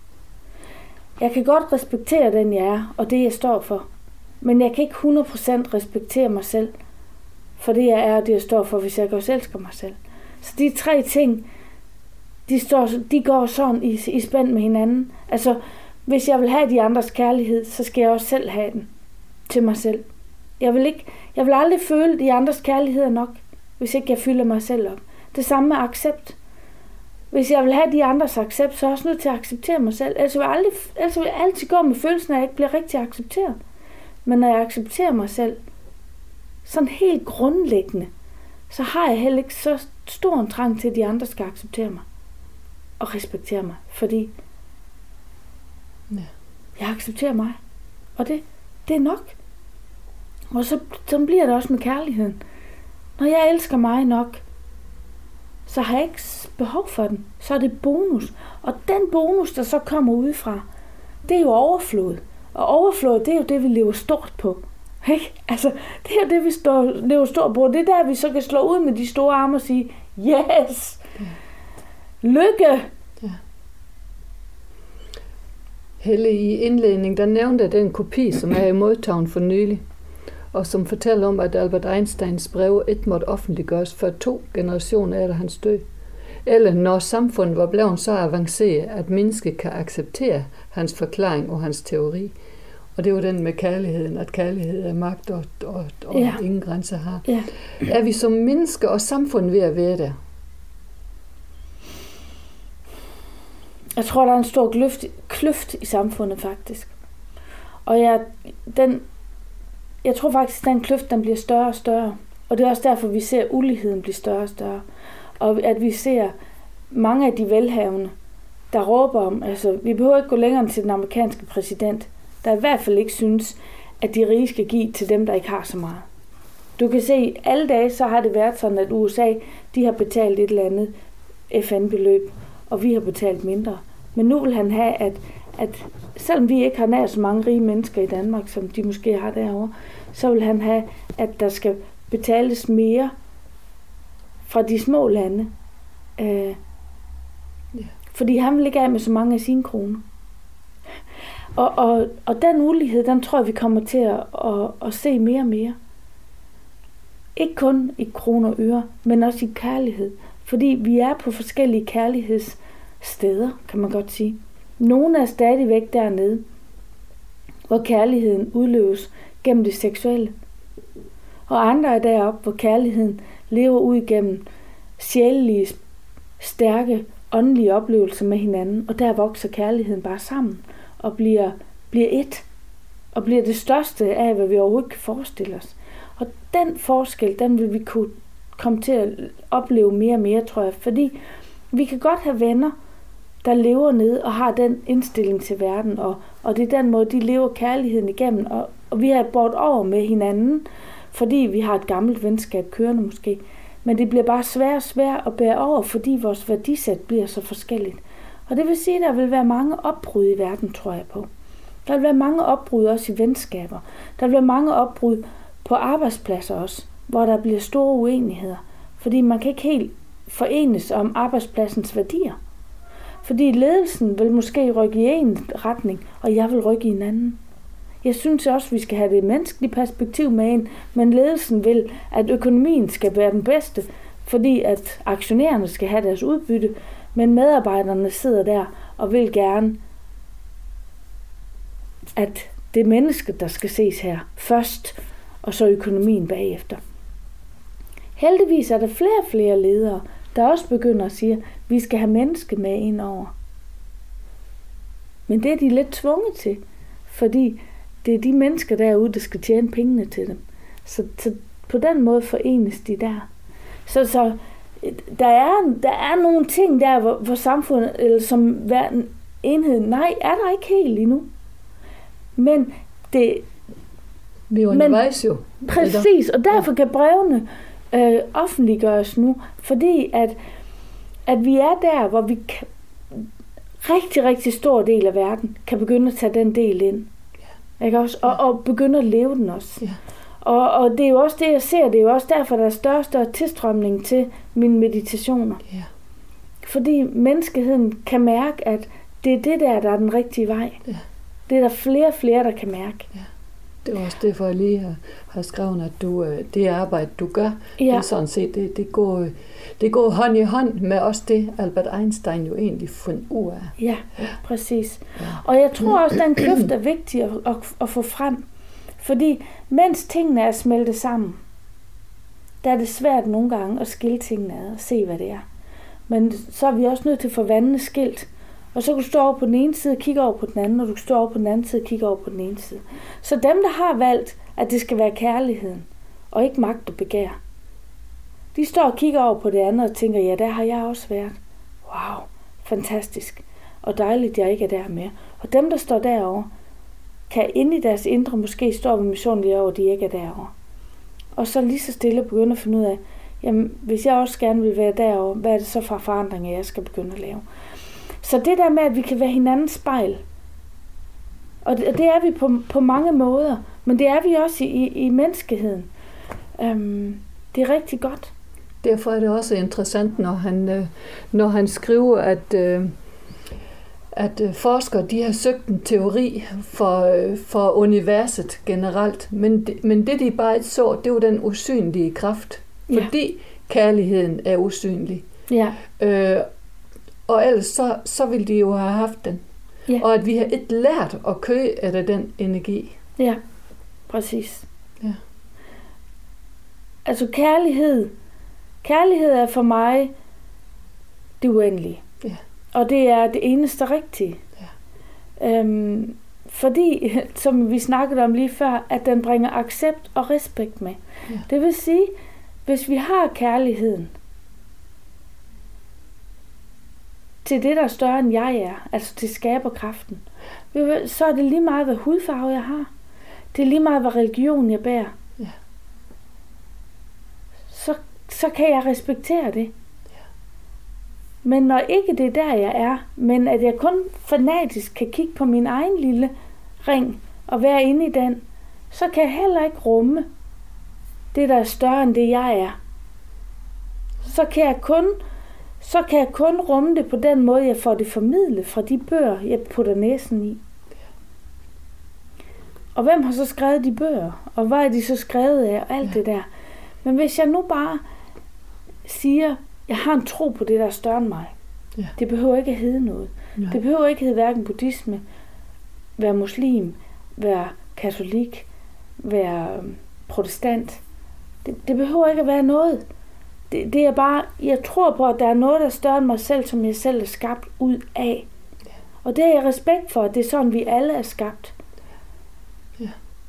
Jeg kan godt respektere den jeg er, og det jeg står for. Men jeg kan ikke hundrede procent respektere mig selv, for det jeg er og det jeg står for, hvis jeg også elsker mig selv. Så de tre ting, de, står, de går sådan i, i spænd med hinanden. Altså, hvis jeg vil have de andres kærlighed, så skal jeg også selv have den til mig selv. Jeg vil, ikke, jeg vil aldrig føle de andres kærlighed nok, hvis ikke jeg fylder mig selv op. Det samme med accept. Hvis jeg vil have de andres accept, så er jeg også nødt til at acceptere mig selv. Ellers vil jeg, aldrig, ellers vil jeg altid gå med følelsen af, at jeg ikke bliver rigtig accepteret. Men når jeg accepterer mig selv, sådan helt grundlæggende, så har jeg heller ikke så stor en trang til, at de andre skal acceptere mig og respektere mig. Fordi ja. jeg accepterer mig. Og det, det er nok. Og så, så bliver det også med kærligheden. Når jeg elsker mig nok, så har jeg ikke behov for den. Så er det bonus. Og den bonus, der så kommer udefra, det er jo overflod. Og overflod, det er jo det, vi lever stort på. Ikke? Altså, det er jo det, vi står, lever stort på. Det er der, vi så kan slå ud med de store arme og sige, yes! Ja. Lykke! Ja. Helle, i indledning, der nævnte den kopi, som er i modtagen for nylig, og som fortæller om, at Albert Einsteins brev ikke måtte offentliggøres før to generationer efter hans død. Eller når samfundet var blevet så avanceret, at mennesket kan acceptere hans forklaring og hans teori. Og det er jo den med kærligheden, at kærlighed er magt og, og, og ja. ingen grænser har. Ja. Er vi som mennesker og samfund ved at være der? Jeg tror, der er en stor kløft, kløft i samfundet faktisk. Og jeg, den, jeg tror faktisk, at den kløft den bliver større og større. Og det er også derfor, vi ser uligheden blive større og større. Og at vi ser mange af de velhavende, der råber om, altså vi behøver ikke gå længere end til den amerikanske præsident, der i hvert fald ikke synes, at de rige skal give til dem, der ikke har så meget. Du kan se, alle dage så har det været sådan, at U S A, de har betalt et eller andet F N-beløb, og vi har betalt mindre. Men nu vil han have, at, at selvom vi ikke har nær så mange rige mennesker i Danmark, som de måske har derovre, så vil han have, at der skal betales mere fra de små lande. Øh, yeah. Fordi han vil ikke af med så mange af sine kroner. Og, og, og den ulighed, den tror jeg, vi kommer til at, at, at se mere og mere. Ikke kun i kroner og øre, men også i kærlighed. Fordi vi er på forskellige kærlighedssteder, kan man godt sige. Nogle er stadigvæk dernede, hvor kærligheden udløses gennem det seksuelle. Og andre er deroppe, hvor kærligheden lever ud igennem sjælelige, stærke, åndelige oplevelser med hinanden. Og der vokser kærligheden bare sammen og bliver, bliver et. Og bliver det største af, hvad vi overhovedet kan forestille os. Og den forskel, den vil vi kunne komme til at opleve mere og mere, tror jeg. Fordi vi kan godt have venner, der lever ned og har den indstilling til verden. Og, og det er den måde, de lever kærligheden igennem. Og, og vi har et bort over med hinanden, fordi vi har et gammelt venskab kørende måske. Men det bliver bare svært og svært at bære over, fordi vores værdisæt bliver så forskelligt. Og det vil sige, at der vil være mange opbrud i verden, tror jeg på. Der vil være mange opbrud også i venskaber. Der vil være mange opbrud på arbejdspladser også. hvor der bliver store uenigheder. Fordi man kan ikke helt forenes om arbejdspladsens værdier. Fordi ledelsen vil måske rykke i en retning, og jeg vil rykke i en anden. Jeg synes også, vi skal have det menneskelige perspektiv med ind, men ledelsen vil, at økonomien skal være den bedste, fordi at aktionærerne skal have deres udbytte, men medarbejderne sidder der og vil gerne, at det er mennesket, der skal ses her først, og så økonomien bagefter. Heldigvis er der flere og flere ledere, der også begynder at sige, at vi skal have mennesket med ind over. Men det er de lidt tvunget til, fordi det er de mennesker derude, der skal tjene pengene til dem. Så, så på den måde forenes de der. Så, så der, er, der er nogle ting der, hvor, hvor samfundet, eller som hver enhed, nej, er der ikke helt endnu. Men det... Vi er undervejs jo. Præcis, og derfor kan brevene øh, offentliggøres nu, fordi at, at vi er der, hvor vi kan, rigtig, rigtig stor del af verden kan begynde at tage den del ind. Ja. Ikke også? Og, og begynde at leve den også. Ja. Og, og det er jo også det, jeg ser. Det er jo også derfor, der er større og større tilstrømning til mine meditationer. Ja. Fordi menneskeheden kan mærke, at det er det der, der er den rigtige vej. Ja. Det er der flere og flere, der kan mærke. Ja. Det er også derfor, jeg lige har, har skrevet, at du, det arbejde, du gør, ja. det er sådan set, det, det, går, det går hånd i hånd med også det, Albert Einstein jo egentlig fundet ud af. Ja, præcis. Ja. Og jeg tror også, at den kløft er vigtig at, at, at få frem. Fordi mens tingene er smeltet sammen, der er det svært nogle gange at skille tingene ad og se, hvad det er. Men så er vi også nødt til at få vandene skilt. Og så kan du stå over på den ene side og kigge over på den anden, og du kan stå over på den anden side og kigge over på den ene side. Så dem, der har valgt, at det skal være kærligheden, og ikke magt og begær, de står og kigger over på det andet og tænker, ja, der har jeg også været. Wow, fantastisk. Og dejligt, jeg ikke er der mere. Og dem, der står derovre, kan inde i deres indre måske stå og være misundelige over, at de ikke er derovre. Og så lige så stille begynde at finde ud af, jamen, hvis jeg også gerne vil være derovre, hvad er det så for forandringer, jeg skal begynde at lave? Så det der med, at vi kan være hinandens spejl, og det, det er vi på, på mange måder, men det er vi også i, i, i menneskeheden. Øhm, det er rigtig godt. Derfor er det også interessant, når han, når han skriver, at, at forskere de har søgt en teori for, for universet generelt, men det, men det de bare ikke så, det var den usynlige kraft, fordi ja. Kærligheden er usynlig. Ja. Øh, Og ellers så, så ville de jo have haft den. Ja. Og at vi har ikke lært at købe af den energi. Ja, præcis. Ja. Altså kærlighed. Kærlighed er for mig det uendelige. Ja. Og det er det eneste rigtige. Ja. Øhm, fordi, som vi snakkede om lige før, at den bringer accept og respekt med. Ja. Det vil sige, hvis vi har kærligheden, til det, der er større end jeg er, altså til skaberkraften, så er det lige meget, hvad hudfarve jeg har. Det er lige meget, hvad religion jeg bærer. Ja. Så, så kan jeg respektere det. Ja. Men når ikke det er der, jeg er, men at jeg kun fanatisk kan kigge på min egen lille ring og være inde i den, så kan jeg heller ikke rumme det, der er større end det, jeg er. Så kan jeg kun så kan jeg kun rumme det på den måde, jeg får det formidlet fra de bøger, jeg putter næsen i. Og hvem har så skrevet de bøger? Og hvad er de så skrevet af? Og alt ja. Det der. Men hvis jeg nu bare siger, jeg har en tro på det, der er større end mig. Ja. Det behøver ikke at hedde noget. Ja. Det behøver ikke at hedde hverken buddhisme, være muslim, være katolik, være protestant. Det, det behøver ikke at være noget. Det, det er bare, jeg tror på, at der er noget, der er større end mig selv, som jeg selv er skabt ud af. Ja. Og det er jeg respekt for, at det er sådan, vi alle er skabt. Ja.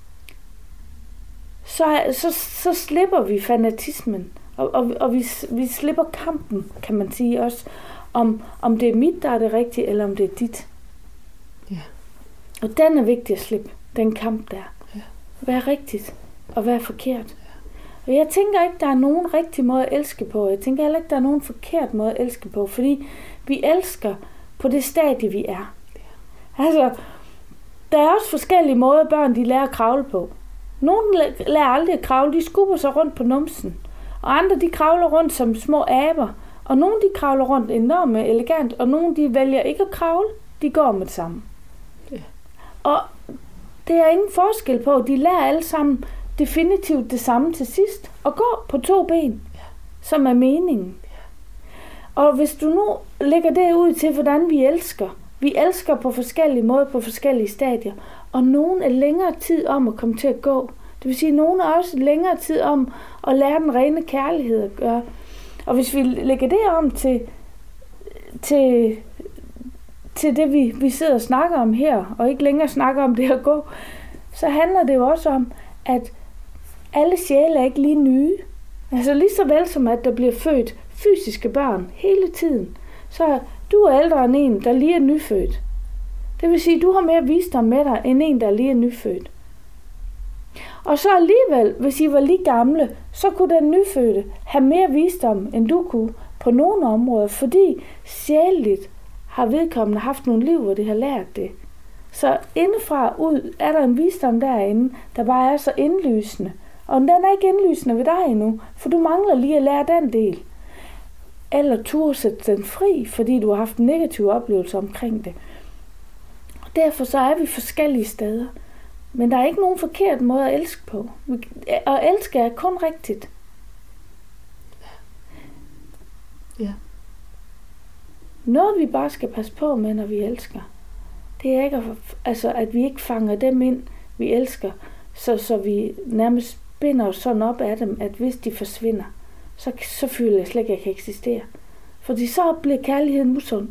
Så, så, så slipper vi fanatismen, og, og, og vi, vi slipper kampen, kan man sige også, om, om det er mit, der er det rigtige, eller om det er dit. Ja. Og den er vigtig at slippe, den kamp der. Ja. Hvad er rigtigt, og hvad er forkert? Og jeg tænker ikke, der er nogen rigtig måde at elske på. Jeg tænker heller ikke, der er nogen forkert måde at elske på. Fordi vi elsker på det stadie, vi er. Altså, der er også forskellige måder, børn de lærer at kravle på. Nogle lærer aldrig at kravle, de skubber sig rundt på numsen. Og andre, de kravler rundt som små aber. Og nogle, de kravler rundt enormt elegant, og nogle, de vælger ikke at kravle, de går med det samme. Ja. Og det er ingen forskel på, de lærer alle sammen definitivt det samme til sidst, og går på to ben, ja. Som er meningen. Ja. Og hvis du nu lægger det ud til, hvordan vi elsker, vi elsker på forskellige måder, på forskellige stadier, og nogen er længere tid om at komme til at gå. Det vil sige, at nogen er også længere tid om at lære den rene kærlighed at gøre. Og hvis vi lægger det om til, til, til det, vi, vi sidder og snakker om her, og ikke længere snakker om det at gå, så handler det jo også om, at alle sjæle er ikke lige nye. Altså lige så vel som, at der bliver født fysiske børn hele tiden, så du er ældre end en, der lige er nyfødt. Det vil sige, at du har mere visdom med dig, end en, der lige er nyfødt. Og så alligevel, hvis I var lige gamle, så kunne den nyfødte have mere visdom, end du kunne på nogle områder, fordi sjæleligt har vedkommende haft nogle liv, hvor de har lært det. Så indefra ud er der en visdom derinde, der bare er så indlysende. Og den er ikke indlysende ved dig endnu, for du mangler lige at lære den del. Eller turde sætte den fri, fordi du har haft en negativ oplevelse omkring det. Og derfor så er vi forskellige steder. Men der er ikke nogen forkert måde at elske på. Og elske er kun rigtigt. Ja. Noget vi bare skal passe på med, når vi elsker, det er ikke at, altså, at vi ikke fanger dem ind, vi elsker, så, så vi nærmest binder os sådan op af dem, at hvis de forsvinder, så, så føler jeg slet ikke, at jeg kan eksistere. Fordi så bliver kærligheden usund.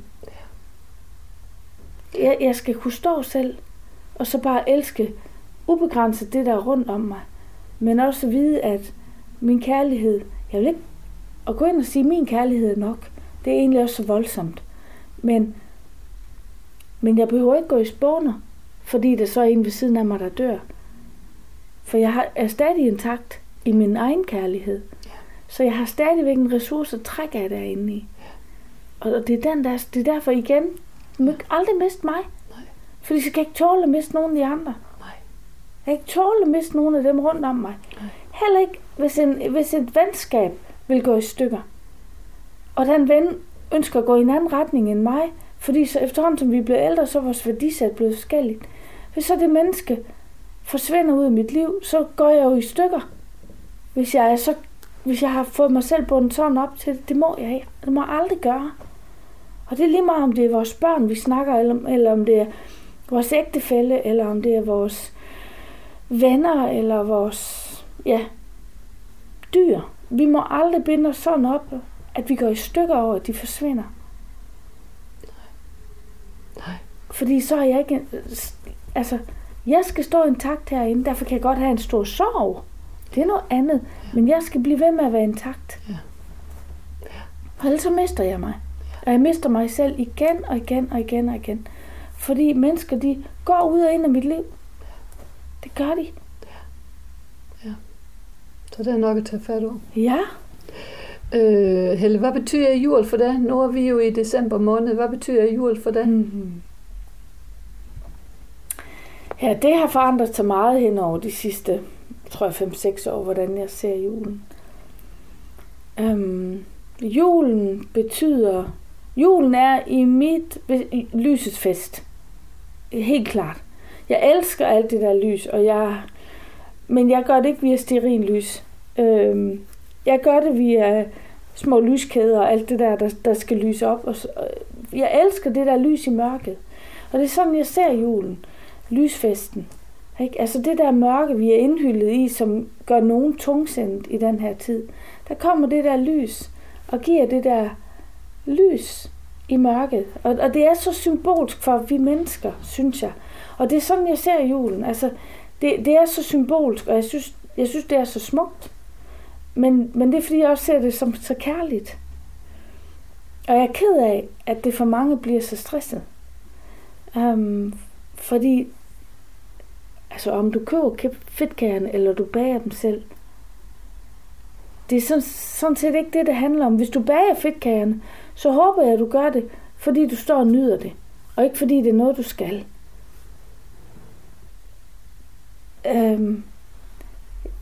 Jeg, jeg skal kunne stå selv, og så bare elske ubegrænset det, der er rundt om mig. Men også vide, at min kærlighed, jeg vil ikke at gå ind og sige, at min kærlighed er nok. Det er egentlig også så voldsomt. Men, men jeg behøver ikke gå i spåner, fordi der så er en ved siden af mig, der dør. For jeg har, er stadig intakt i min egen kærlighed. Ja. Så jeg har stadigvæk en ressource at trække af derinde i. Ja. Og det er, den der, det er derfor igen, du må aldrig miste mig. Nej. Fordi så kan jeg ikke tåle at miste nogen af de andre. Nej. Jeg kan ikke tåle at miste nogen af dem rundt om mig. Nej. Heller ikke, hvis, en, hvis et venskab vil gå i stykker. Og den ven ønsker at gå i en anden retning end mig, fordi så efterhånden som vi bliver ældre, så er vores værdisæt blevet forskelligt. Hvis så det menneske forsvinder ud af mit liv, så går jeg jo i stykker. Hvis jeg, er så, hvis jeg har fået mig selv bundet sådan op til det, det må jeg ikke. Det må jeg aldrig gøre. Og det er lige meget, om det er vores børn, vi snakker, eller, eller om det er vores ægtefælle, eller om det er vores venner, eller vores ja, dyr. Vi må aldrig binde os sådan op, at vi går i stykker over, at de forsvinder. Nej. Fordi så er jeg ikke... Altså, jeg skal stå intakt herinde, derfor kan jeg godt have en stor sorg. Det er noget andet. Ja. Men jeg skal blive ved med at være intakt. Ja. Ja. Og ellers så mister jeg mig. Ja. Og jeg mister mig selv igen og igen og igen og igen. Fordi mennesker, de går ud og ind af mit liv. Det gør de. Ja. Ja. Så det er nok at tage fat over. Ja. Øh, Helle, hvad betyder jul for dig? Nu er vi jo i december måned. Hvad betyder jul for dig? Mm-hmm. Ja, det har forandret sig meget hen over de sidste, tror jeg, fem seks år, hvordan jeg ser julen. Øhm, julen betyder... Julen er i mit i lysets fest. Helt klart. Jeg elsker alt det der lys, og jeg, men jeg gør det ikke via stearinlys. Øhm, jeg gør det via små lyskæder og alt det der, der, der skal lyse op. Og, og jeg elsker det der lys i mørket. Og det er sådan, jeg ser julen. Lysfesten. Ikke? Altså det der mørke, vi er indhyllet i, som gør nogen tungsindet i den her tid. Der kommer det der lys, og giver det der lys i mørket. Og, og det er så symbolsk for vi mennesker, synes jeg. Og det er sådan, jeg ser julen. Altså, det, det er så symbolsk, og jeg synes, jeg synes, det er så smukt. Men, men det er, fordi jeg også ser det som så kærligt. Og jeg er ked af, at det for mange bliver så stresset. Um, fordi, altså om du køber fedtkagerne, eller du bager dem selv, det er sådan, sådan set ikke det, det handler om. Hvis du bager fedtkagerne, så håber jeg, at du gør det, fordi du står og nyder det. Og ikke fordi det er noget, du skal. Um,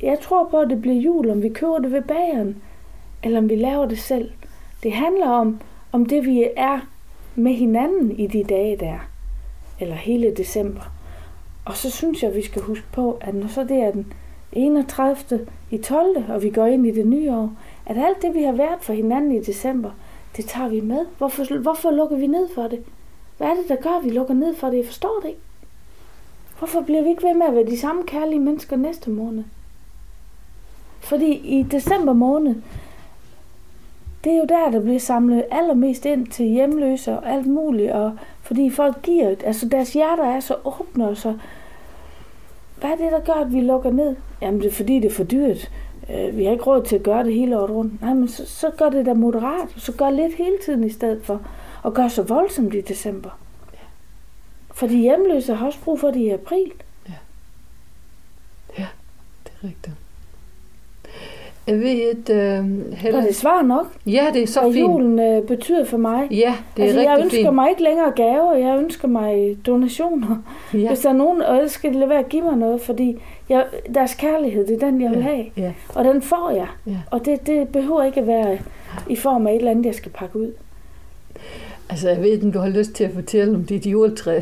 jeg tror på, at det bliver jul, om vi køber det ved bageren, eller om vi laver det selv. Det handler om, om det vi er med hinanden i de dage der, eller hele december. Og så synes jeg, at vi skal huske på, at når så det er den enogtredivte i tolvte, og vi går ind i det nye år, at alt det, vi har været for hinanden i december, det tager vi med. Hvorfor, hvorfor lukker vi ned for det? Hvad er det, der gør, at vi lukker ned for det? Jeg forstår det ikke. Hvorfor bliver vi ikke ved med at være de samme kærlige mennesker næste måned? Fordi i december måned, det er jo der, der bliver samlet allermest ind til hjemløse og alt muligt, og fordi folk giver, altså deres hjerter er så åbne, og så, hvad er det, der gør, at vi lukker ned? Jamen, det er fordi, det er for dyrt. Vi har ikke råd til at gøre det hele året rundt. Nej, men så, så gør det da moderat, så gør lidt hele tiden i stedet for, og gør så voldsomt i december. Ja. For de hjemløse har også brug for det i april. Ja, ja, det er rigtigt. Jeg ved et... Øh, heller... Og det svarer nok. Ja, det er så fint. Hvad julen øh, betyder for mig. Ja, det er altså, rigtig jeg ønsker fint. mig ikke længere gaver, jeg ønsker mig donationer. Ja. Hvis der er nogen, og så skal det lade være at give mig noget, fordi jeg, deres kærlighed, det er den, jeg vil have. Ja. Ja. Og den får jeg. Ja. Og det, det behøver ikke at være i form af et eller andet, jeg skal pakke ud. Altså, jeg ved ikke, du har lyst til at fortælle om dit juletræ.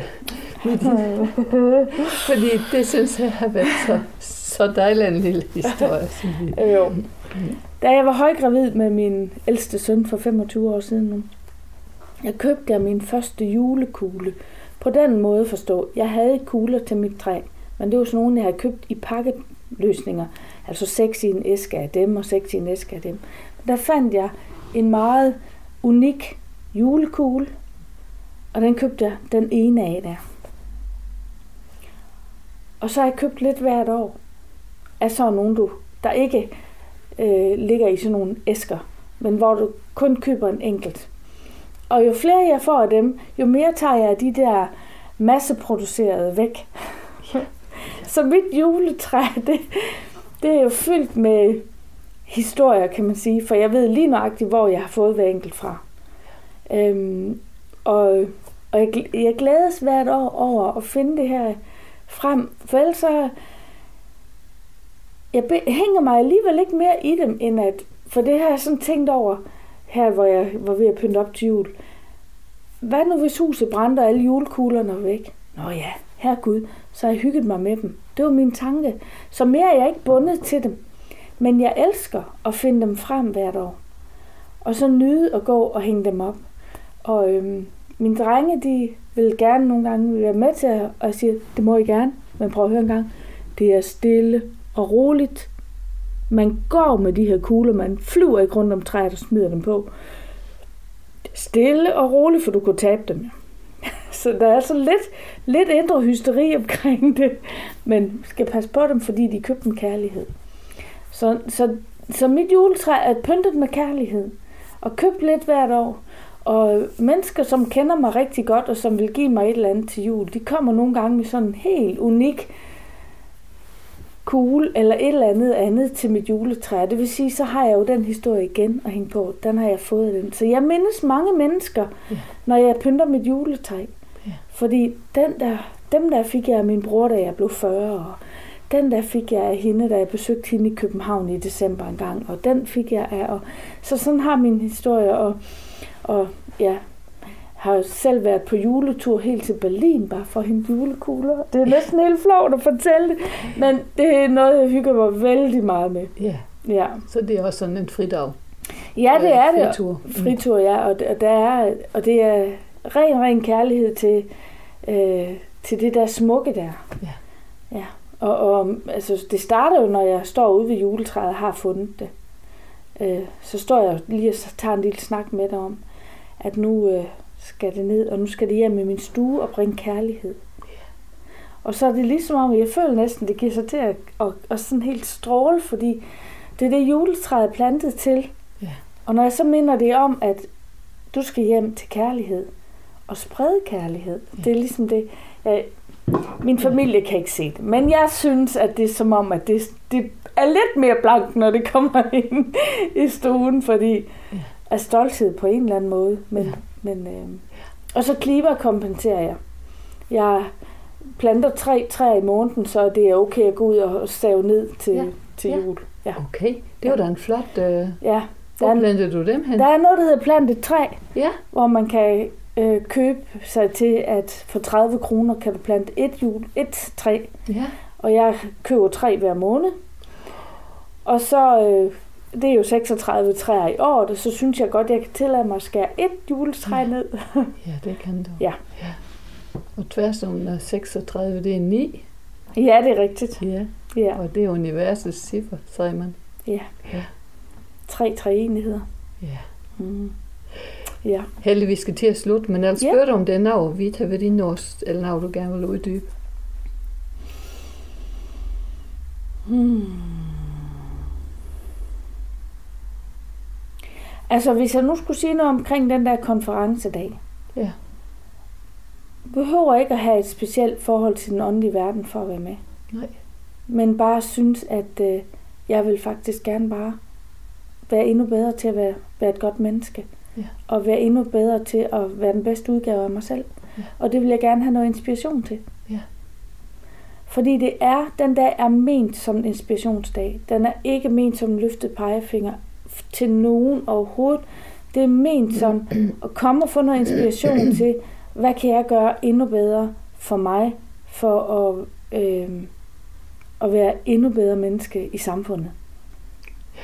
Fordi det synes jeg har været så, så dejlig en lille historie. Jo. Da jeg var højgravid med min ældste søn for femogtyve år siden nu, jeg købte jeg min første julekugle. På den måde forstå, jeg havde kugler til mit træ, men det var sådan nogle, jeg havde købt i pakkeløsninger. Altså seks i en æske af dem, og seks i en æske af dem. Der fandt jeg en meget unik julekugle, og den købte jeg den ene af der. Og så har jeg købt lidt hvert år af sådan nogle, du, der ikke øh, ligger i sådan nogle æsker, men hvor du kun køber en enkelt. Og jo flere jeg får af dem, jo mere tager jeg de der masseproducerede væk. Så mit juletræ, det, det er jo fyldt med historier, kan man sige, for jeg ved lige nøjagtigt, hvor jeg har fået hver enkelt fra. Øhm, og og jeg, jeg glædes hvert år over at finde det her frem, for ellers så jeg be, hænger mig alligevel ikke mere i dem, end at, for det har jeg sådan tænkt over, her hvor jeg var ved at pynte op til jul. Hvad nu hvis huset brændte og alle julekuglerne var væk? Nå ja, herregud, så har jeg hygget mig med dem. Det var min tanke. Så mere er jeg ikke bundet til dem. Men jeg elsker at finde dem frem hvert år. Og så nyde at gå og hænge dem op. Og øhm, mine drenge, de vil gerne nogle gange være med til at, at sige, det må I gerne, men prøv at høre en gang. Det er stille og roligt. Man går med de her kugler, man flyver ikke rundt om træet og smider dem på. Stille og roligt, for du kunne tabe dem. Så der er altså lidt, lidt indre hysteri omkring det, men skal passe på dem, fordi de købte en kærlighed. Så, så, så mit juletræ er pyntet med kærlighed, og købt lidt hvert år. Og mennesker, som kender mig rigtig godt, og som vil give mig et eller andet til jul, de kommer nogle gange med sådan en helt unik kugle, eller et eller andet andet til mit juletræ. Det vil sige, så har jeg jo den historie igen at hænge på. Den har jeg fået den. Så jeg mindes mange mennesker, ja, når jeg pynter mit juletræ. Ja. Fordi den der, dem der fik jeg af min bror, da jeg blev fyrre, og den der fik jeg af hende, da jeg besøgte hende i København i december en gang, og den fik jeg af. Og så sådan har min historie, og, og ja, har selv været på juletur helt til Berlin, bare for at hente julekugler. Det er næsten helt flovt at fortælle det, men det er noget, jeg hygger mig vældig meget med. Ja, ja. Så det er også sådan en fridag. Ja, det er det. Fritur. Fritur, ja, og, og, der er, og det er ren, ren kærlighed til, øh, til det der smukke der. Ja. Ja. Og, og altså, det starter jo, når jeg står ude ved juletræet og har fundet det. Øh, så står jeg lige og tager en lille snak med dig om, at nu øh, skal det ned, og nu skal det hjem med min stue og bringe kærlighed. Yeah. Og så er det ligesom om, jeg føler næsten, det giver sig til at, at, at sådan helt stråle, fordi det er det juletræet er plantet til. Yeah. Og når jeg så minder det om, at du skal hjem til kærlighed og sprede kærlighed, yeah, det er ligesom det. Jeg, min familie kan ikke se det, men jeg synes, at det er som om, at det, det er lidt mere blankt, når det kommer ind i stuen, fordi yeah, er stolthed på en eller anden måde, men, ja, men øh, og så klimakompenserer jeg. Jeg planter tre træer i måneden, så det er okay at gå ud og stave ned til, ja, til ja. jul. Ja. Okay, det var da en flot... Øh... Ja. Hvor plantede du dem hen? Der er noget, der hedder plantet træ, ja. hvor man kan øh, købe sig til, at for tredive kroner kan du plante et, jul, et træ. Ja. Og jeg køber tre hver måned. Og så, øh, det er jo seksogtredive træer i år, og så synes jeg godt, jeg kan tillade mig at skære et juletræ ja. ned. Ja, det kan du. Ja. ja. Og tværsummen af seksogtredive, det er ni. Ja, det er rigtigt. Ja. Ja. Og det er universets ciffer, siger man. Ja. Ja. Tre treenigheder. Ja. Mm. Ja. Heldig, vi skal til at slutte, men ellers ja. spørger du om det er noget, vi tager ved din norsk, eller noget, du gerne vil uddybe. Hmm. Altså, hvis jeg nu skulle sige noget omkring den der konferencedag, ja. behøver ikke at have et specielt forhold til den åndelige verden for at være med. Nej. Men bare synes, at øh, jeg vil faktisk gerne bare være endnu bedre til at være, være et godt menneske. Ja. Og være endnu bedre til at være den bedste udgave af mig selv. Ja. Og det vil jeg gerne have noget inspiration til. Ja. Fordi det er, den dag er ment som en inspirationsdag. Den er ikke ment som en løftet pegefinger til nogen overhovedet. Det er ment som at komme og få noget inspiration til, hvad kan jeg gøre endnu bedre for mig, for at, øh, at være endnu bedre menneske i samfundet. Ja.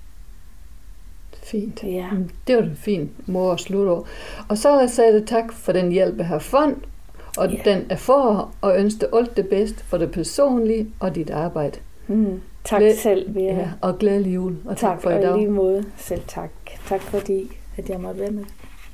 Fint. Ja. Det var en fin måde at slutte over. Og så vil jeg sige tak for den hjælp, jeg har fundet, og ja. den er for, og ønsker alt det bedste for det personlige og dit arbejde. Mm. Tak Glæ- selv, Vera. Ja, og glædelig jul. Og tak, tak for i dag. Og i lige måde selv tak. Tak fordi, at jeg måtte være med.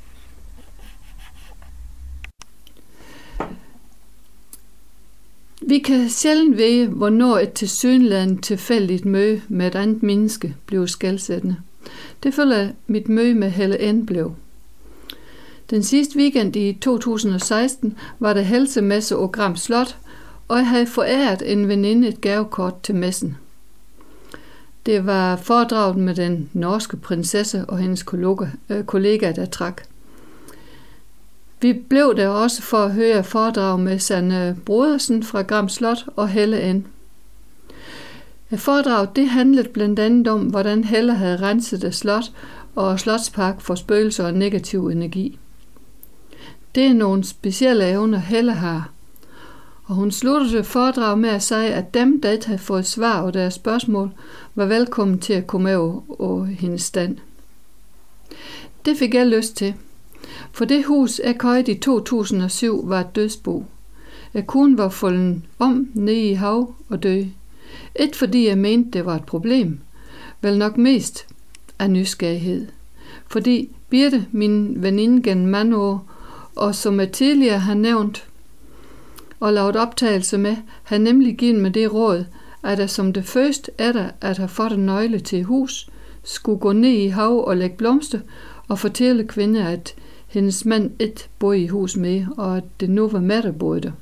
Vi kan sjældent vide, hvornår et tilsyneladende tilfældigt møde med et andet menneske bliver skelsættende. Det følger mit møde med Helle N. blev. Den sidste weekend i to tusind og seksten var der helsemesse på Gram Slot, og jeg havde foræret en veninde et gavekort til messen. Det var foredraget med den norske prinsesse og hendes kollega, øh, kollega der trak. Vi blev der også for at høre foredrag med Sanne Brodersen fra Gram Slot og Helle N. Foredraget det handlede blandt andet om, hvordan Helle havde renset af slot og slotspark for spøgelser og negativ energi. Det er nogle specielle evner, Helle har. Og hun sluttede foredrag med at sige, at dem, der ikke havde fået svar på deres spørgsmål, var velkommen til at komme over på hendes stand. Det fik jeg lyst til. For det hus, jeg købte i to tusind og syv, var et dødsbo. Jeg kun var faldet om nede i hav og døde. Ikke fordi jeg mente, det var et problem. Vel nok mest af nysgerrighed. Fordi Birte, min veninde gennem mange år, og som jeg tidligere har nævnt og lavet optagelse med, har nemlig givet mig det råd, at jeg som det første efter at have fået en nøgle til hus, skulle gå ned i hav og lægge blomster og fortælle kvinder, at hendes mand ikke boede i hus med, og at det nu var med, der boede der.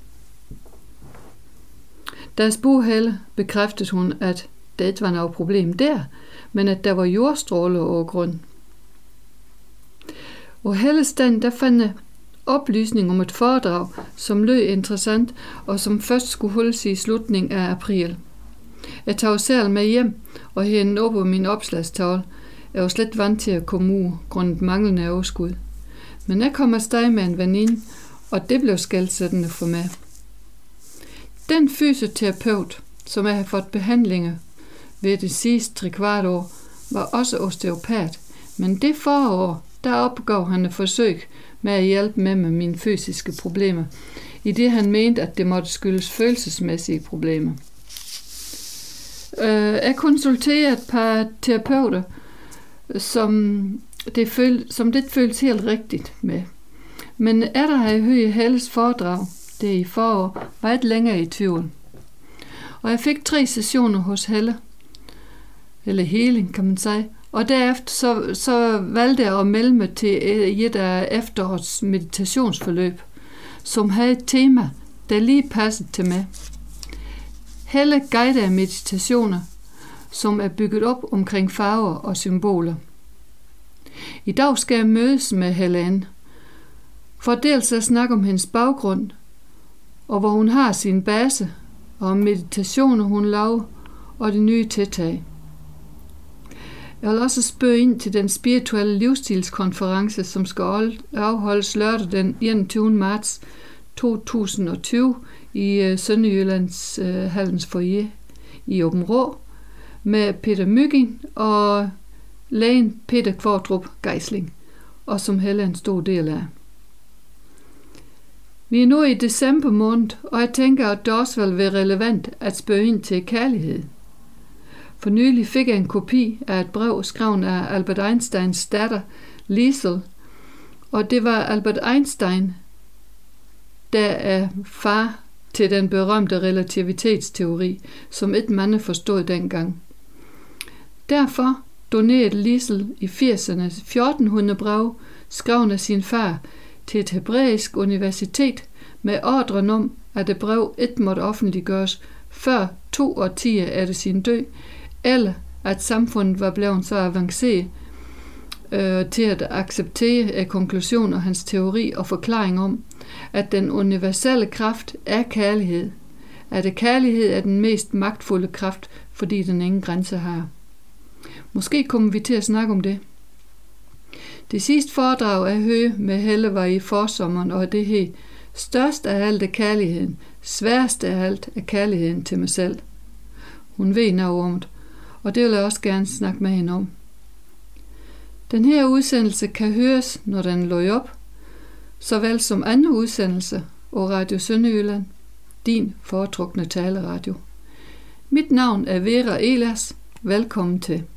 Da jeg spurgte Helle, bekræftede hun, at det ikke var noget problem der, men at der var jordstråler over grund. Og Helles stand, der fandt jeg oplysning om et foredrag, som lød interessant, og som først skulle holdes i slutningen af april. Jeg tog selv med hjem, og hændte op på min opslagstavle. Jeg var slet vant til at komme ud, grundet manglende overskud. Men jeg kom afsted med en veninde, og det blev skelsættende for mig. Den fysioterapeut, som jeg har fået behandlinger ved det sidste tre kvart år, var også osteopat, men det forår, der opgav han et forsøg med at hjælpe mig med mine fysiske problemer, i det han mente, at det måtte skyldes følelsesmæssige problemer. Jeg konsulterede et par terapeuter, som det, føl, som det føltes helt rigtigt med. Men efter at have hørt Helles foredrag, det i forår, var jeg ikke længere i tvivl. Og jeg fik tre sessioner hos Helle, eller healing kan man sige, og derefter så, så valgte jeg at melde mig til et af efterårets meditationsforløb, som havde et tema, der lige passede til mig. Helle guider meditationer, som er bygget op omkring farver og symboler. I dag skal jeg mødes med Helle N. For dels at snakke om hendes baggrund, og hvor hun har sin base, og om meditationer hun laver, og de nye tiltag. Jeg vil også spørge ind til den spirituelle livsstilskonference, som skal afholdes lørdag den enogtyvende marts to tusind og tyve i Sønderjyllands uh, Hallens Foyer i Aabenraa med Peter Mygind og lægen Peter Kvartrup Geisling, og som Helle er en stor del af. Vi er nu i december måned, og jeg tænker, at det også vil være relevant at spørge ind til kærlighed. For nylig fik jeg en kopi af et brev skrevet af Albert Einsteins datter, Liesel, og det var Albert Einstein, der er far til den berømte relativitetsteori, som et mand forstod dengang. Derfor donerede Liesel i firserne fjorten hundrede brev, skrevet af sin far, til et hebræisk universitet med ordren om, at det brev ikke måtte offentliggøres før to årtier efter sin død, eller at samfundet var blevet så avanceret øh, til at acceptere konklusionen af hans teori og forklaring om, at den universelle kraft er kærlighed, at kærlighed er den mest magtfulde kraft, fordi den ingen grænser har. Måske kommer vi til at snakke om det. Det sidste foredrag jeg hørte med Helle var i forsommeren, og det her: størst af alt er kærligheden, sværest af alt er kærligheden til mig selv. Hun ved noget om det, og det vil jeg også gerne snakke med hende om. Den her udsendelse kan høres, når den løg op, såvel som andre udsendelser på Radio Sønderjylland, din foretrukne taleradio. Mit navn er Vera Ehlers. Velkommen til.